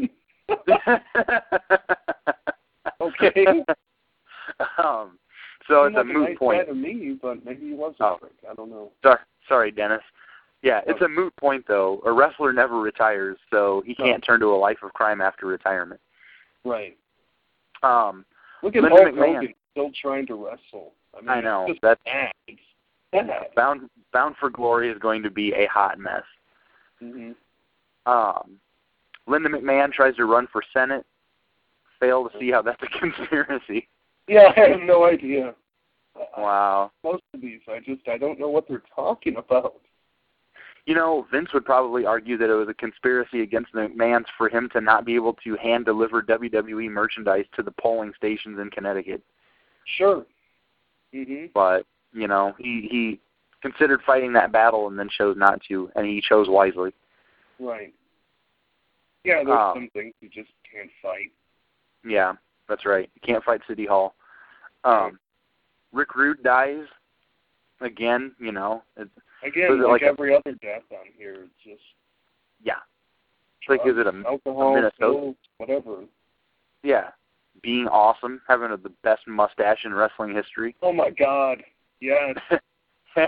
Okay. Um, so it's a Seemed like moot nice point. guy to me, but maybe he was a Oh. prick. I don't know. Sorry, sorry, Dennis. Yeah, it's Oh. a moot point, though. A wrestler never retires, so he No. can't turn to a life of crime after retirement. Right. Um, Look at Linda Hulk McMahon. Hogan still trying to wrestle. I mean, I know. It's just That's bad. It's bad. Bound, Bound for Glory is going to be a hot mess. Mm-hmm. Um, Linda McMahon tries to run for Senate. Fail to see how that's a conspiracy. Yeah, I have no idea. Wow. Most of these, I just, I don't know what they're talking about. You know, Vince would probably argue that it was a conspiracy against the McMahons for him to not be able to hand-deliver W W E merchandise to the polling stations in Connecticut. Sure. Mm-hmm. But, you know, he, he considered fighting that battle and then chose not to, and he chose wisely. Right. Yeah, there's Um, some things you just can't fight. Yeah, that's right. You can't fight City Hall. Um, Right. Rick Rude dies. Again, you know. It, Again, was it like, like a- every other death on here, it's just yeah. It's like, is it a, alcohol, a Minnesota? pills, whatever. Yeah. Being awesome, having a, the best mustache in wrestling history. Oh my God, yes. um,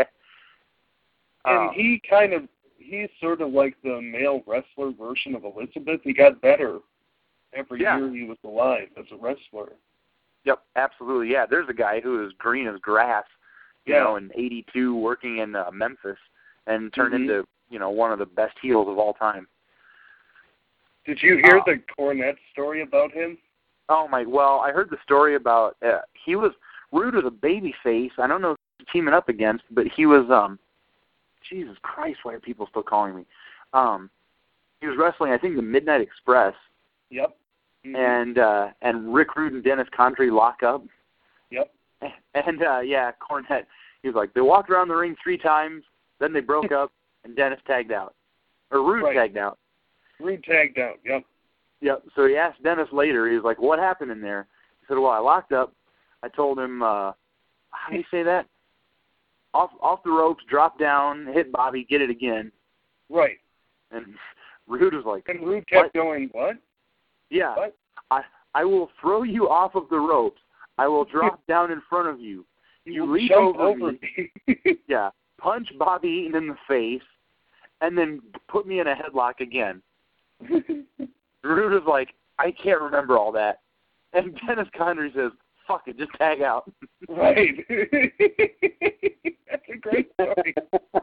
And he kind of, he's sort of like the male wrestler version of Elizabeth. He got better every Yeah. year he was alive as a wrestler. Yep, absolutely. Yeah, there's a guy who is green as grass, you Yeah. know, in eighty-two working in uh, Memphis and turned Mhm. into, you know, one of the best heels of all time. Did you hear Uh, the Cornette story about him? Oh, my, well, I heard the story about, uh, he was, Rude was a baby face. I don't know who he was teaming up against, but he was, um, Jesus Christ, why are people still calling me? Um, he was wrestling, I think, the Midnight Express. Yep. Mhm. And uh, and Rick Rude and Dennis Condrey lock up. Yep. And, uh, yeah, Cornette, he was like, they walked around the ring three times, then they broke up, and Dennis tagged out. Or Rude Right. tagged out. Rude tagged out, yep. Yep. So he asked Dennis later, he was like, what happened in there? He said, well, I locked up. I told him, uh, how do you say that? Off off the ropes, drop down, hit Bobby, get it again. Right. And Rude was like, And Rude kept what? going, what? Yeah. What? I I will throw you off of the ropes. I will drop down in front of you. You will leap jump over, over me. me. Yeah. Punch Bobby Eaton in the face, and then put me in a headlock again. Rude was like, I can't remember all that. And Dennis Condrey says, fuck it, just tag out. Right. That's a great story.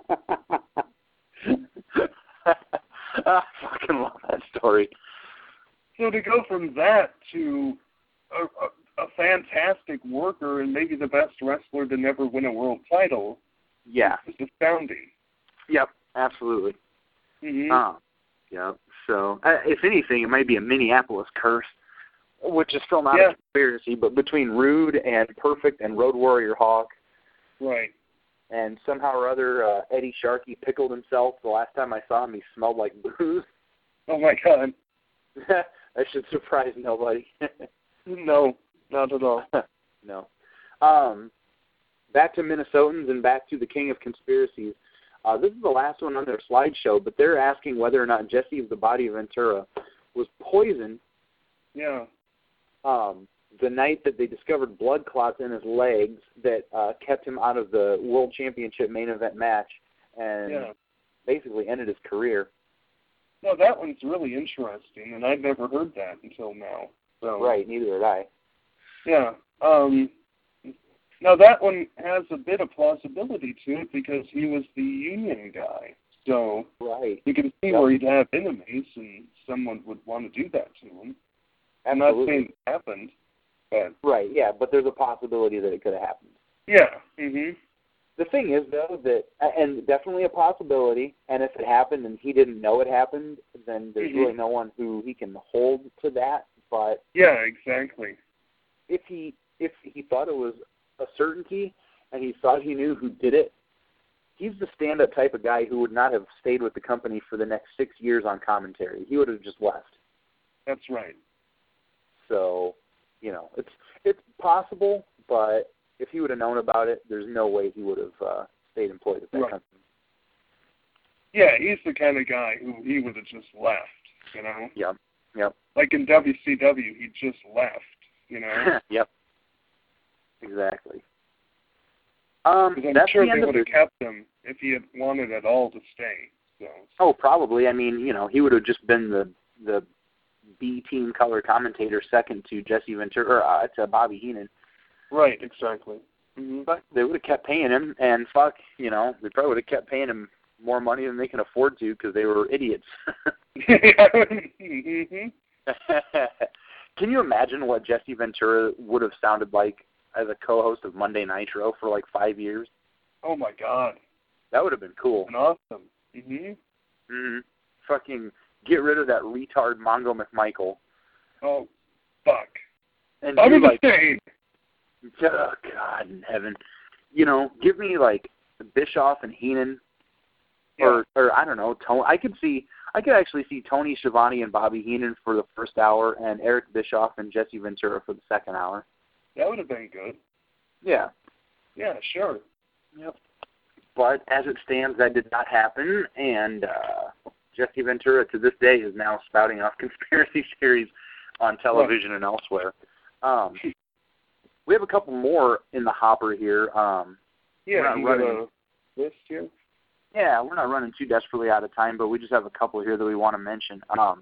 I fucking love that story. So to go from that to a, a, a fantastic worker and maybe the best wrestler to never win a world title, Yeah. is astounding. Yep, absolutely. Mm-hmm. Um, yep. So, uh, if anything, it might be a Minneapolis curse, which is still not Yeah. a conspiracy, but between Rude and Perfect and Road Warrior Hawk, Right. and somehow or other uh, Eddie Sharkey pickled himself. The last time I saw him, he smelled like booze. Oh my God. That should surprise nobody. No, not at all. No. Um, back to Minnesotans and back to the King of Conspiracies. Uh, this is the last one on their slideshow, but they're asking whether or not Jesse of the Body Ventura was poisoned Yeah. um, the night that they discovered blood clots in his legs that uh, kept him out of the World Championship main event match and Yeah. basically ended his career. No, that one's really interesting, and I've never heard that until now. So. Right, neither had I. Yeah. Um, now that one has a bit of plausibility to it because he was the union guy. So Right. you can see Yep. where he'd have enemies and someone would want to do that to him. I'm Absolutely. not saying it happened, but Right, yeah, but there's a possibility that it could have happened. yeah. Mhm. The thing is, though, that, and definitely a possibility, and if it happened and he didn't know it happened, then there's mm-hmm. really no one who he can hold to that. But yeah, exactly. If he if he thought it was a certainty and he thought he knew who did it, he's the stand-up type of guy who would not have stayed with the company for the next six years on commentary. He would have just left. That's right. So, you know, it's it's possible, but if he would have known about it, there's no way he would have uh, stayed employed at that right. company. Yeah, he's the kind of guy who he would have just left, you know? Yep, yep. Like in W C W, he just left, you know? Yep, exactly. Um, Because I'm that's sure the they end would of have kept him if he had wanted at all to stay. So. Oh, probably. I mean, you know, he would have just been the the B team color commentator second to Jesse Ventura, or uh, to Bobby Heenan. Right, exactly. Mm-hmm. But they would have kept paying him, and fuck, you know, they probably would have kept paying him more money than they can afford to because they were idiots. mm-hmm. Can you imagine what Jesse Ventura would have sounded like as a co-host of Monday Nitro for like five years? Oh my God, that would have been cool. And awesome. Mhm. Mhm. Fucking get rid of that retard Mongo McMichael. Oh, fuck. And I'm do in the like, state. Oh God in heaven, you know, give me like Bischoff and Heenan, yeah. or or I don't know, Tony. I could see, I could actually see Tony Schiavone and Bobby Heenan for the first hour, and Eric Bischoff and Jesse Ventura for the second hour. That would have been good. Yeah. Yeah, sure. Yep. But as it stands, that did not happen, and uh, Jesse Ventura to this day is now spouting off conspiracy theories on television right. and elsewhere. Um, we have a couple more in the hopper here. Um, yeah, you got a list here? Yeah, we're not running too desperately out of time, but we just have a couple here that we want to mention. Um,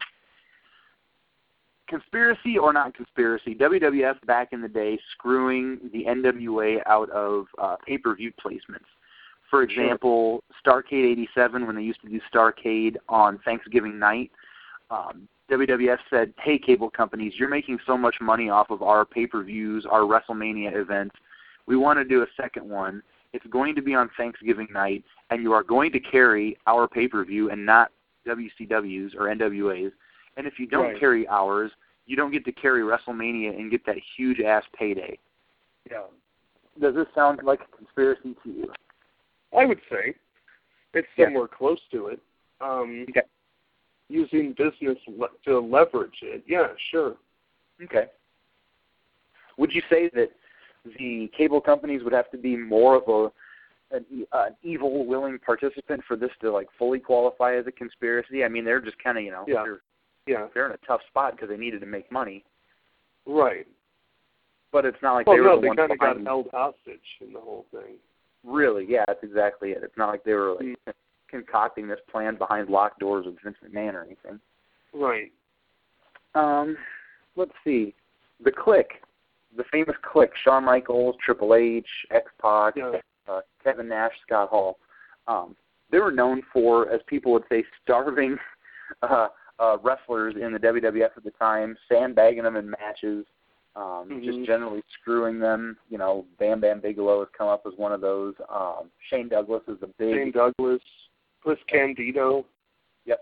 conspiracy or not conspiracy, W W F back in the day screwing the N W A out of uh, pay-per-view placements. For example, sure. Starrcade eighty-seven, when they used to do Starrcade on Thanksgiving night, um, W W F said, hey, cable companies, you're making so much money off of our pay-per-views, our WrestleMania events. We want to do a second one. It's going to be on Thanksgiving night, and you are going to carry our pay-per-view and not W C W's or N W A's. And if you don't right. carry ours, you don't get to carry WrestleMania and get that huge-ass payday. Yeah. Does this sound like a conspiracy to you? I would say. It's yeah. somewhere close to it. Um, okay. Using business le- to leverage it. Yeah, sure. Okay. Would you say that the cable companies would have to be more of a an, an evil, willing participant for this to like fully qualify as a conspiracy? I mean, they're just kind of, you know, yeah. they're, yeah. they're in a tough spot because they needed to make money. Right. But it's not like well, they were no, the they ones kind of got behind. held hostage in the whole thing. Really, yeah, that's exactly it. It's not like they were like mm. concocting this plan behind locked doors with Vince McMahon or anything. Right. Um, let's see. The Clique, the famous Clique, Shawn Michaels, Triple H, X-Pac, yeah. uh, Kevin Nash, Scott Hall. Um, they were known for, as people would say, starving uh, uh, wrestlers in the W W F at the time, sandbagging them in matches, um, mm-hmm. just generally screwing them. You know, Bam Bam Bigelow has come up as one of those. Um, Shane Douglas is a big... Shane Douglas, Chris Candido. Yep.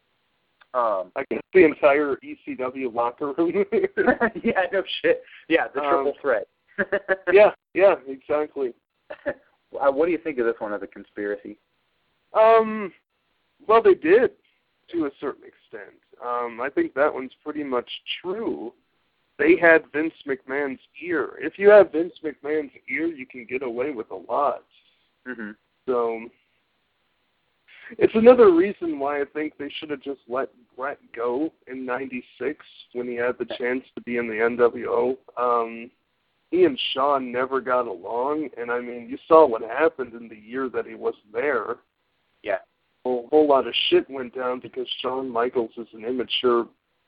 Um, I guess the entire E C W locker room. yeah, no shit. Yeah, the triple um, threat. yeah, yeah, exactly. Uh, what do you think of this one as a conspiracy? Um, well, they did to a certain extent. Um, I think that one's pretty much true. They had Vince McMahon's ear. If you have Vince McMahon's ear, you can get away with a lot. Mm-hmm. So it's another reason why I think they should have just let Brett go in ninety-six when he had the chance to be in the N W O. Um, he and Shawn never got along, and I mean, you saw what happened in the year that he wasn't there. Yeah. A whole lot of shit went down because Shawn Michaels is an immature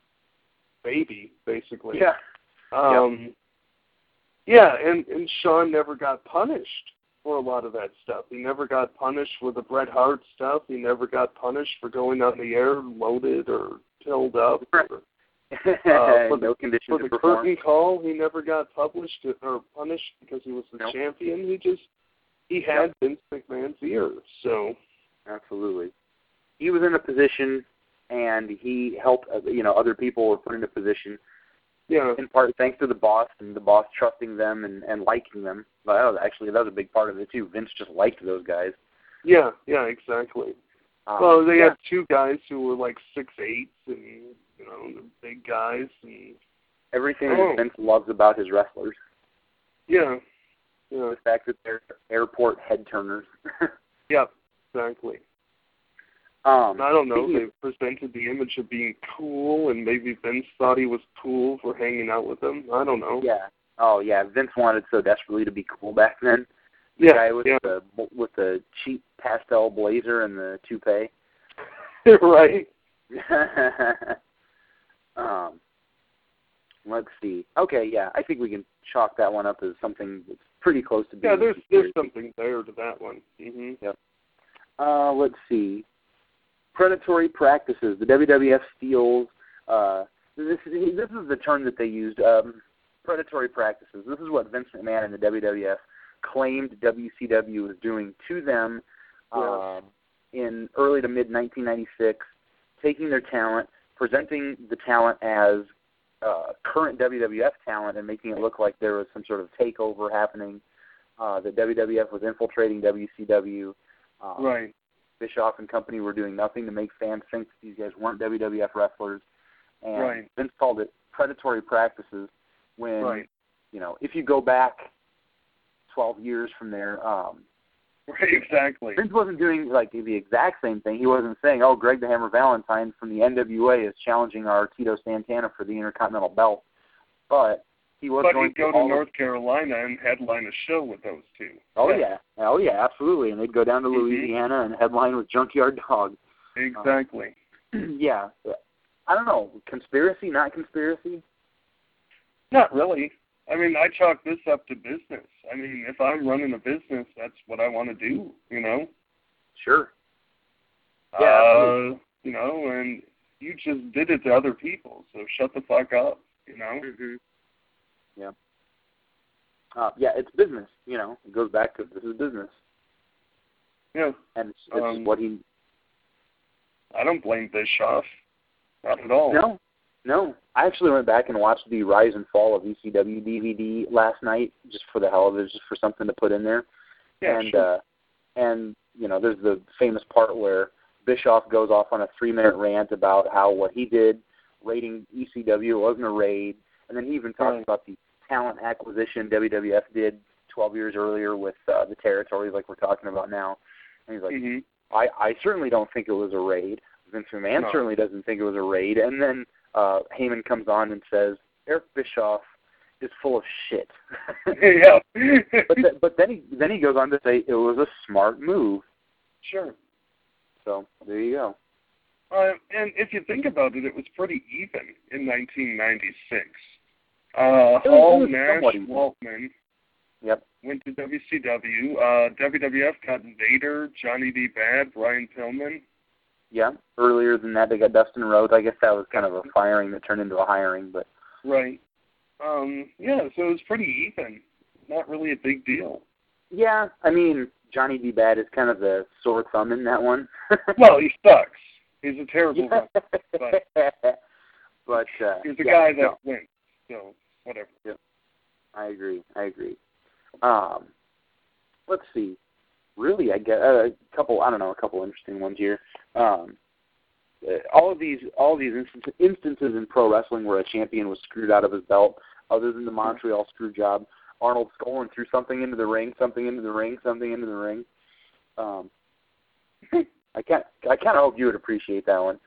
baby, basically. Yeah. Um, yep. Yeah, and, and Shawn never got punished for a lot of that stuff. He never got punished for the Bret Hart stuff. He never got punished for going on the air loaded or pilled up. Or, uh, for no the, condition for to the perform. curtain call, he never got published or punished because he was the nope. champion. He just he had yep. Vince McMahon's ear. So absolutely, he was in a position, and he helped. You know, other people were put in a position. Yeah. In part thanks to the boss, and the boss trusting them and, and liking them. But that was actually that was a big part of it too. Vince just liked those guys. Yeah, yeah, exactly. Um, well, they yeah. had two guys who were like six eights, and you know, the big guys, and everything oh. that Vince loves about his wrestlers. Yeah, yeah. The fact that they're airport head turners. Yeah, exactly. Um, I don't know. They presented the image of being cool, and maybe Vince thought he was cool for hanging out with them. I don't know. Yeah. Oh, yeah. Vince wanted so desperately to be cool back then. The yeah, guy with yeah. the with the cheap pastel blazer and the toupee. Right. um. Let's see. Okay, yeah. I think we can chalk that one up as something that's pretty close to being. Yeah, there's there's something there to that one. Mm-hmm. Yep. Uh, let's see. Predatory practices. The W W F steals. Uh, this is this is the term that they used. Um, predatory practices. This is what Vince McMahon and the W W F claimed W C W was doing to them yeah. um, in early to mid nineteen ninety-six, taking their talent, presenting the talent as uh, current W W F talent, and making it look like there was some sort of takeover happening. Uh, that W W F was infiltrating W C W. Um, right. Bischoff and company were doing nothing to make fans think that these guys weren't W W F wrestlers, and right. Vince called it predatory practices. When right. you know, if you go back twelve years from there, um, right, exactly. Vince wasn't doing like the exact same thing. He wasn't saying, "Oh, Greg the Hammer Valentine from the N W A is challenging our Tito Santana for the Intercontinental Belt," but he was but going he'd go to to North Carolina and headline a show with those two. Oh yeah, yeah, oh yeah, absolutely, and they'd go down to mm-hmm. Louisiana and headline with Junkyard Dog. Exactly. Um, yeah, I don't know, conspiracy, not conspiracy. Not really. I mean, I chalk this up to business. I mean, if I'm running a business, that's what I want to do. You know. Sure. Yeah. Uh, you know, and you just did it to other people, so shut the fuck up. You know. Mm-hmm. Yeah. Uh, yeah, it's business. You know, it goes back to this is business. Yeah. And it's, it's um, what he. I don't blame Bischoff. Not at all. No, no. I actually went back and watched the Rise and Fall of E C W D V D last night, just for the hell of it, just for something to put in there. Yeah, and sure. uh, and you know, there's the famous part where Bischoff goes off on a three-minute rant about how what he did raiding E C W wasn't a raid, and then he even talks right. about the talent acquisition W W F did twelve years earlier with uh, the territories like we're talking about now. And he's like, mm-hmm. I, I certainly don't think it was a raid. Vince McMahon no. certainly doesn't think it was a raid. And then uh, Heyman comes on and says, Eric Bischoff is full of shit. yeah. but th- but then he then he goes on to say it was a smart move. Sure. So there you go. Uh, and if you think about it, it was pretty even in nineteen ninety-six. Uh, it was, Hall, it was Nash, even. Waltman Yep. went to W C W. Uh, W W F got Vader, Johnny D. Bad, Brian Pillman. Yeah. Earlier than that, they got Dustin Rhodes. I guess that was kind of a firing that turned into a hiring, but right. Um, yeah, so it was pretty even. Not really a big deal. Yeah, I mean, Johnny D. Bad is kind of the sore thumb in that one. Well, he sucks. He's a terrible yeah. guy. But, but uh, he's a yeah, guy that no. wins. So, whatever. Yep. I agree. I agree. Um, let's see. Really, I get uh, a couple. I don't know, a couple interesting ones here. Um, uh, all of these, all of these instances, instances in pro wrestling where a champion was screwed out of his belt, other than the Montreal screw job. Arnold Skaaland threw something into the ring, something into the ring, something into the ring. Um, I can't. I kind of hope you would appreciate that one.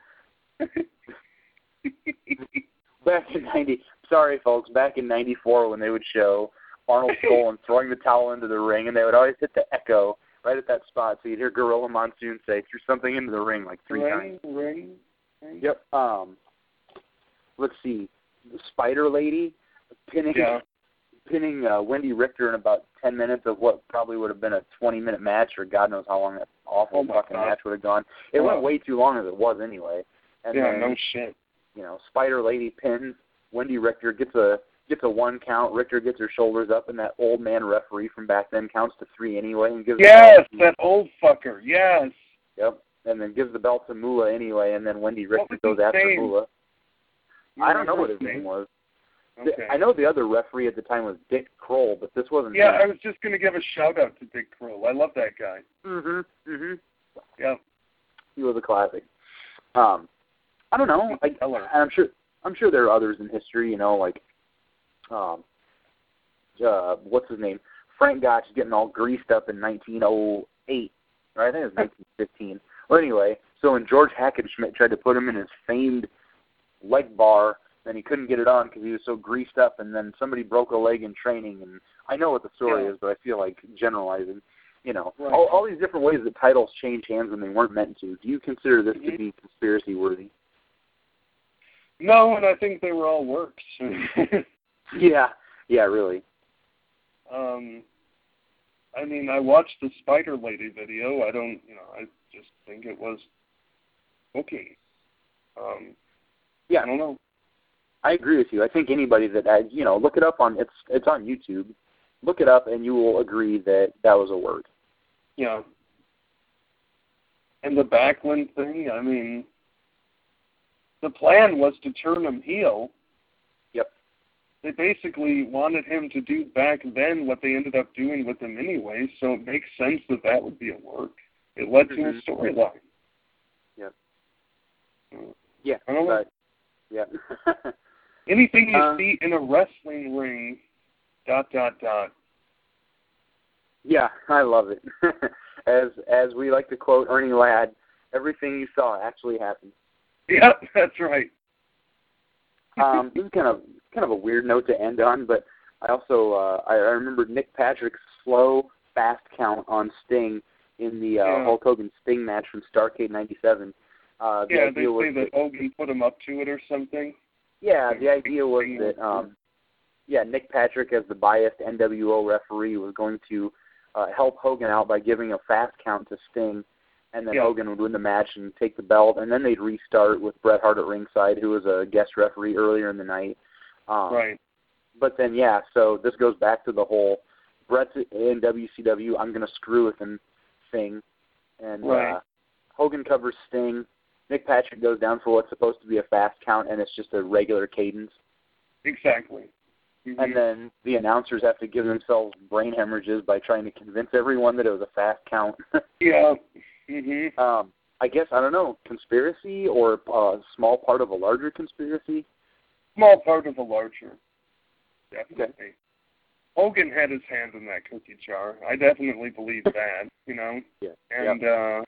Back in ninety, sorry folks, back in ninety-four when they would show Arnold Skaaland throwing the towel into the ring, and they would always hit the echo right at that spot, so you'd hear Gorilla Monsoon say, "Threw something into the ring," like three ring, times. Ring, ring. Yep. Um, let's see, the Spider Lady pinning yeah. pinning uh, Wendy Richter in about ten minutes of what probably would have been a twenty-minute match, or God knows how long that awful oh fucking God. match would have gone. It oh. went way too long as it was anyway. And yeah, then, no shit. You know, Spider Lady pins Wendy Richter, gets a gets a one count. Richter gets her shoulders up, and that old man referee from back then counts to three anyway and gives. Yes, the that old fucker. Yes. Yep, and then gives the belt to Moolah anyway, and then Wendy Richter goes after name? Moolah. I don't know what his name was. Okay. I know the other referee at the time was Dick Kroll, but this wasn't. Yeah, him. I was just going to give a shout out to Dick Kroll. I love that guy. Mhm. Mhm. Yeah. He was a classic. Um, I don't know. I, I'm sure. I'm sure there are others in history. You know, like, um, uh, what's his name? Frank Gotch getting all greased up in nineteen oh eight. Right? I think it was nineteen fifteen. Well, anyway, so when George Hackenschmidt tried to put him in his famed leg bar, then he couldn't get it on because he was so greased up, and then somebody broke a leg in training. And I know what the story yeah. is, but I feel like generalizing. You know, right. all, all these different ways that titles change hands when they weren't meant to. Do you consider this mm-hmm. to be conspiracy worthy? No, and I think they were all works. yeah, yeah, really. Um, I mean, I watched the Spider Lady video. I don't, you know, I just think it was okay. Um, yeah, I don't know. I agree with you. I think anybody that, uh, you know, look it up on, it's it's on YouTube. Look it up, and you will agree that that was a word. Yeah. And the Backlund thing, I mean, the plan was to turn him heel. Yep. They basically wanted him to do back then what they ended up doing with him anyway, so it makes sense that that would be a work. It led mm-hmm. to a storyline. Yep. Uh, yeah. I don't know. But, yeah. Anything you uh, see in a wrestling ring, dot, dot, dot. Yeah, I love it. as as we like to quote Ernie Ladd, everything you saw actually happened. Yep, that's right. um, this is kind of kind of a weird note to end on, but I also uh, I, I remember Nick Patrick's slow fast count on Sting in the uh, yeah. Hulk Hogan Sting match from Starrcade ninety-seven. Uh, the yeah, idea they was say that Hogan put him up to it or something. Yeah, the idea was that um, yeah, Nick Patrick, as the biased N W O referee, was going to uh, help Hogan out by giving a fast count to Sting, and then yeah. Hogan would win the match and take the belt, and then they'd restart with Bret Hart at ringside, who was a guest referee earlier in the night. Um, right. But then, yeah, so this goes back to the whole Bret's in W C W, I'm going to screw with him thing. And right. uh, Hogan covers Sting. Nick Patrick goes down for what's supposed to be a fast count, and it's just a regular cadence. Exactly. Mm-hmm. And then the announcers have to give themselves brain hemorrhages by trying to convince everyone that it was a fast count. yeah. Mm-hmm. Um, I guess, I don't know, conspiracy or a small part of a larger conspiracy? Small part of a larger. Definitely. Okay. Hogan had his hand in that cookie jar. I definitely believe that, you know. Yeah. And, yep. uh,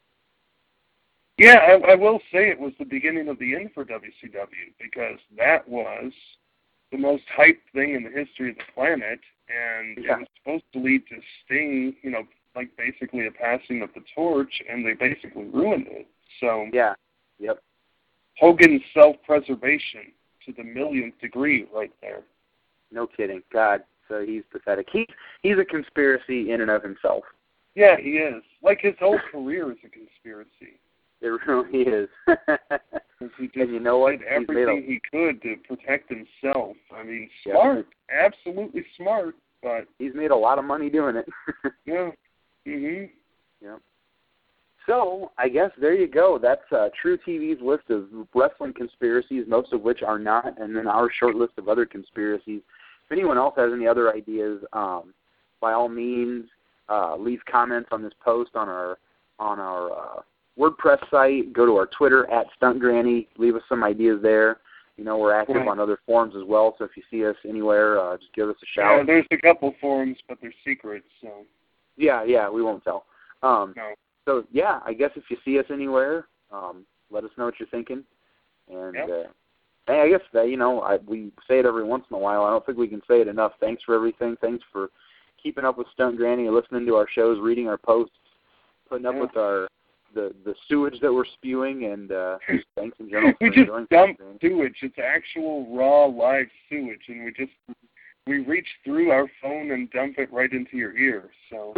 yeah, I, I will say it was the beginning of the end for W C W because that was the most hyped thing in the history of the planet, and yeah. it was supposed to lead to Sting, you know, like basically a passing of the torch, and they basically ruined it. So yeah, yep. Hogan's self-preservation to the millionth degree right there. No kidding. God, so he's pathetic. He, he's a conspiracy in and of himself. Yeah, he is. Like his whole career is a conspiracy. It really is. He just and you know what? did everything he could to protect himself. I mean, yeah. smart, absolutely smart, but he's made a lot of money doing it. yeah. Mhm. Yeah. So I guess there you go. That's uh, True T V's list of wrestling conspiracies, most of which are not, and then our short list of other conspiracies. If anyone else has any other ideas, um, by all means, uh, leave comments on this post on our on our. Uh, WordPress site, go to our Twitter, at Stunt Granny, leave us some ideas there. You know, we're active right. on other forums as well, so if you see us anywhere, uh, just give us a shout. Yeah, there's a couple forums, but they're secrets, so. Yeah, yeah, we won't tell. Um, no. So, yeah, I guess if you see us anywhere, um, let us know what you're thinking. And, yep. uh, hey, I guess, that, you know, I, we say it every once in a while. I don't think we can say it enough. Thanks for everything. Thanks for keeping up with Stunt Granny, listening to our shows, reading our posts, putting up yeah. with our the the sewage that we're spewing, and uh, thanks in general for we just enjoying dump things. sewage. It's actual raw live sewage, and we just we reach through our phone and dump it right into your ear. So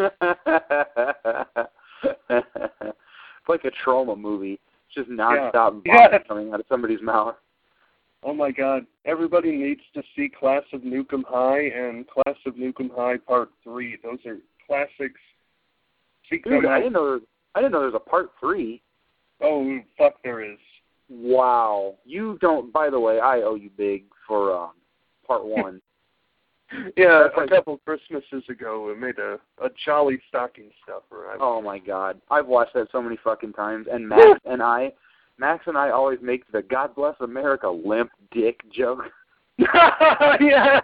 it's like a trauma movie. It's just nonstop yeah. vomit yeah. coming out of somebody's mouth. Oh my God! Everybody needs to see Class of Nukem High and Class of Nukem High Part Three. Those are classics. Seek Dude, them I out. didn't know there was, I didn't know there was a part three. Oh fuck, there is. Wow. You don't. By the way, I owe you big for um, part one. Yeah, That's a like, couple Christmases ago, we made a, a jolly stocking stuffer. I, oh my God, I've watched that so many fucking times. And Max and I, Max and I always make the "God bless America" limp dick joke. Yeah.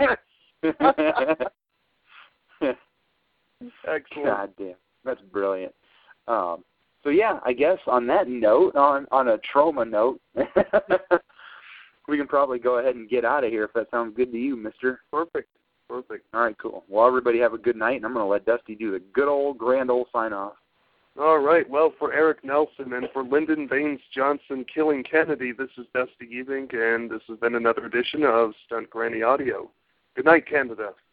Excellent. God damn, that's brilliant. Um, so yeah, I guess on that note, on on a trauma note, we can probably go ahead and get out of here if that sounds good to you, Mister. Perfect. Perfect. All right, cool. Well, everybody have a good night, and I'm going to let Dusty do the good old grand old sign-off. All right. Well, for Eric Nelson and for Lyndon Baines Johnson killing Kennedy, this is Dusty Evink, and this has been another edition of Stunt Granny Audio. Good night, Canada.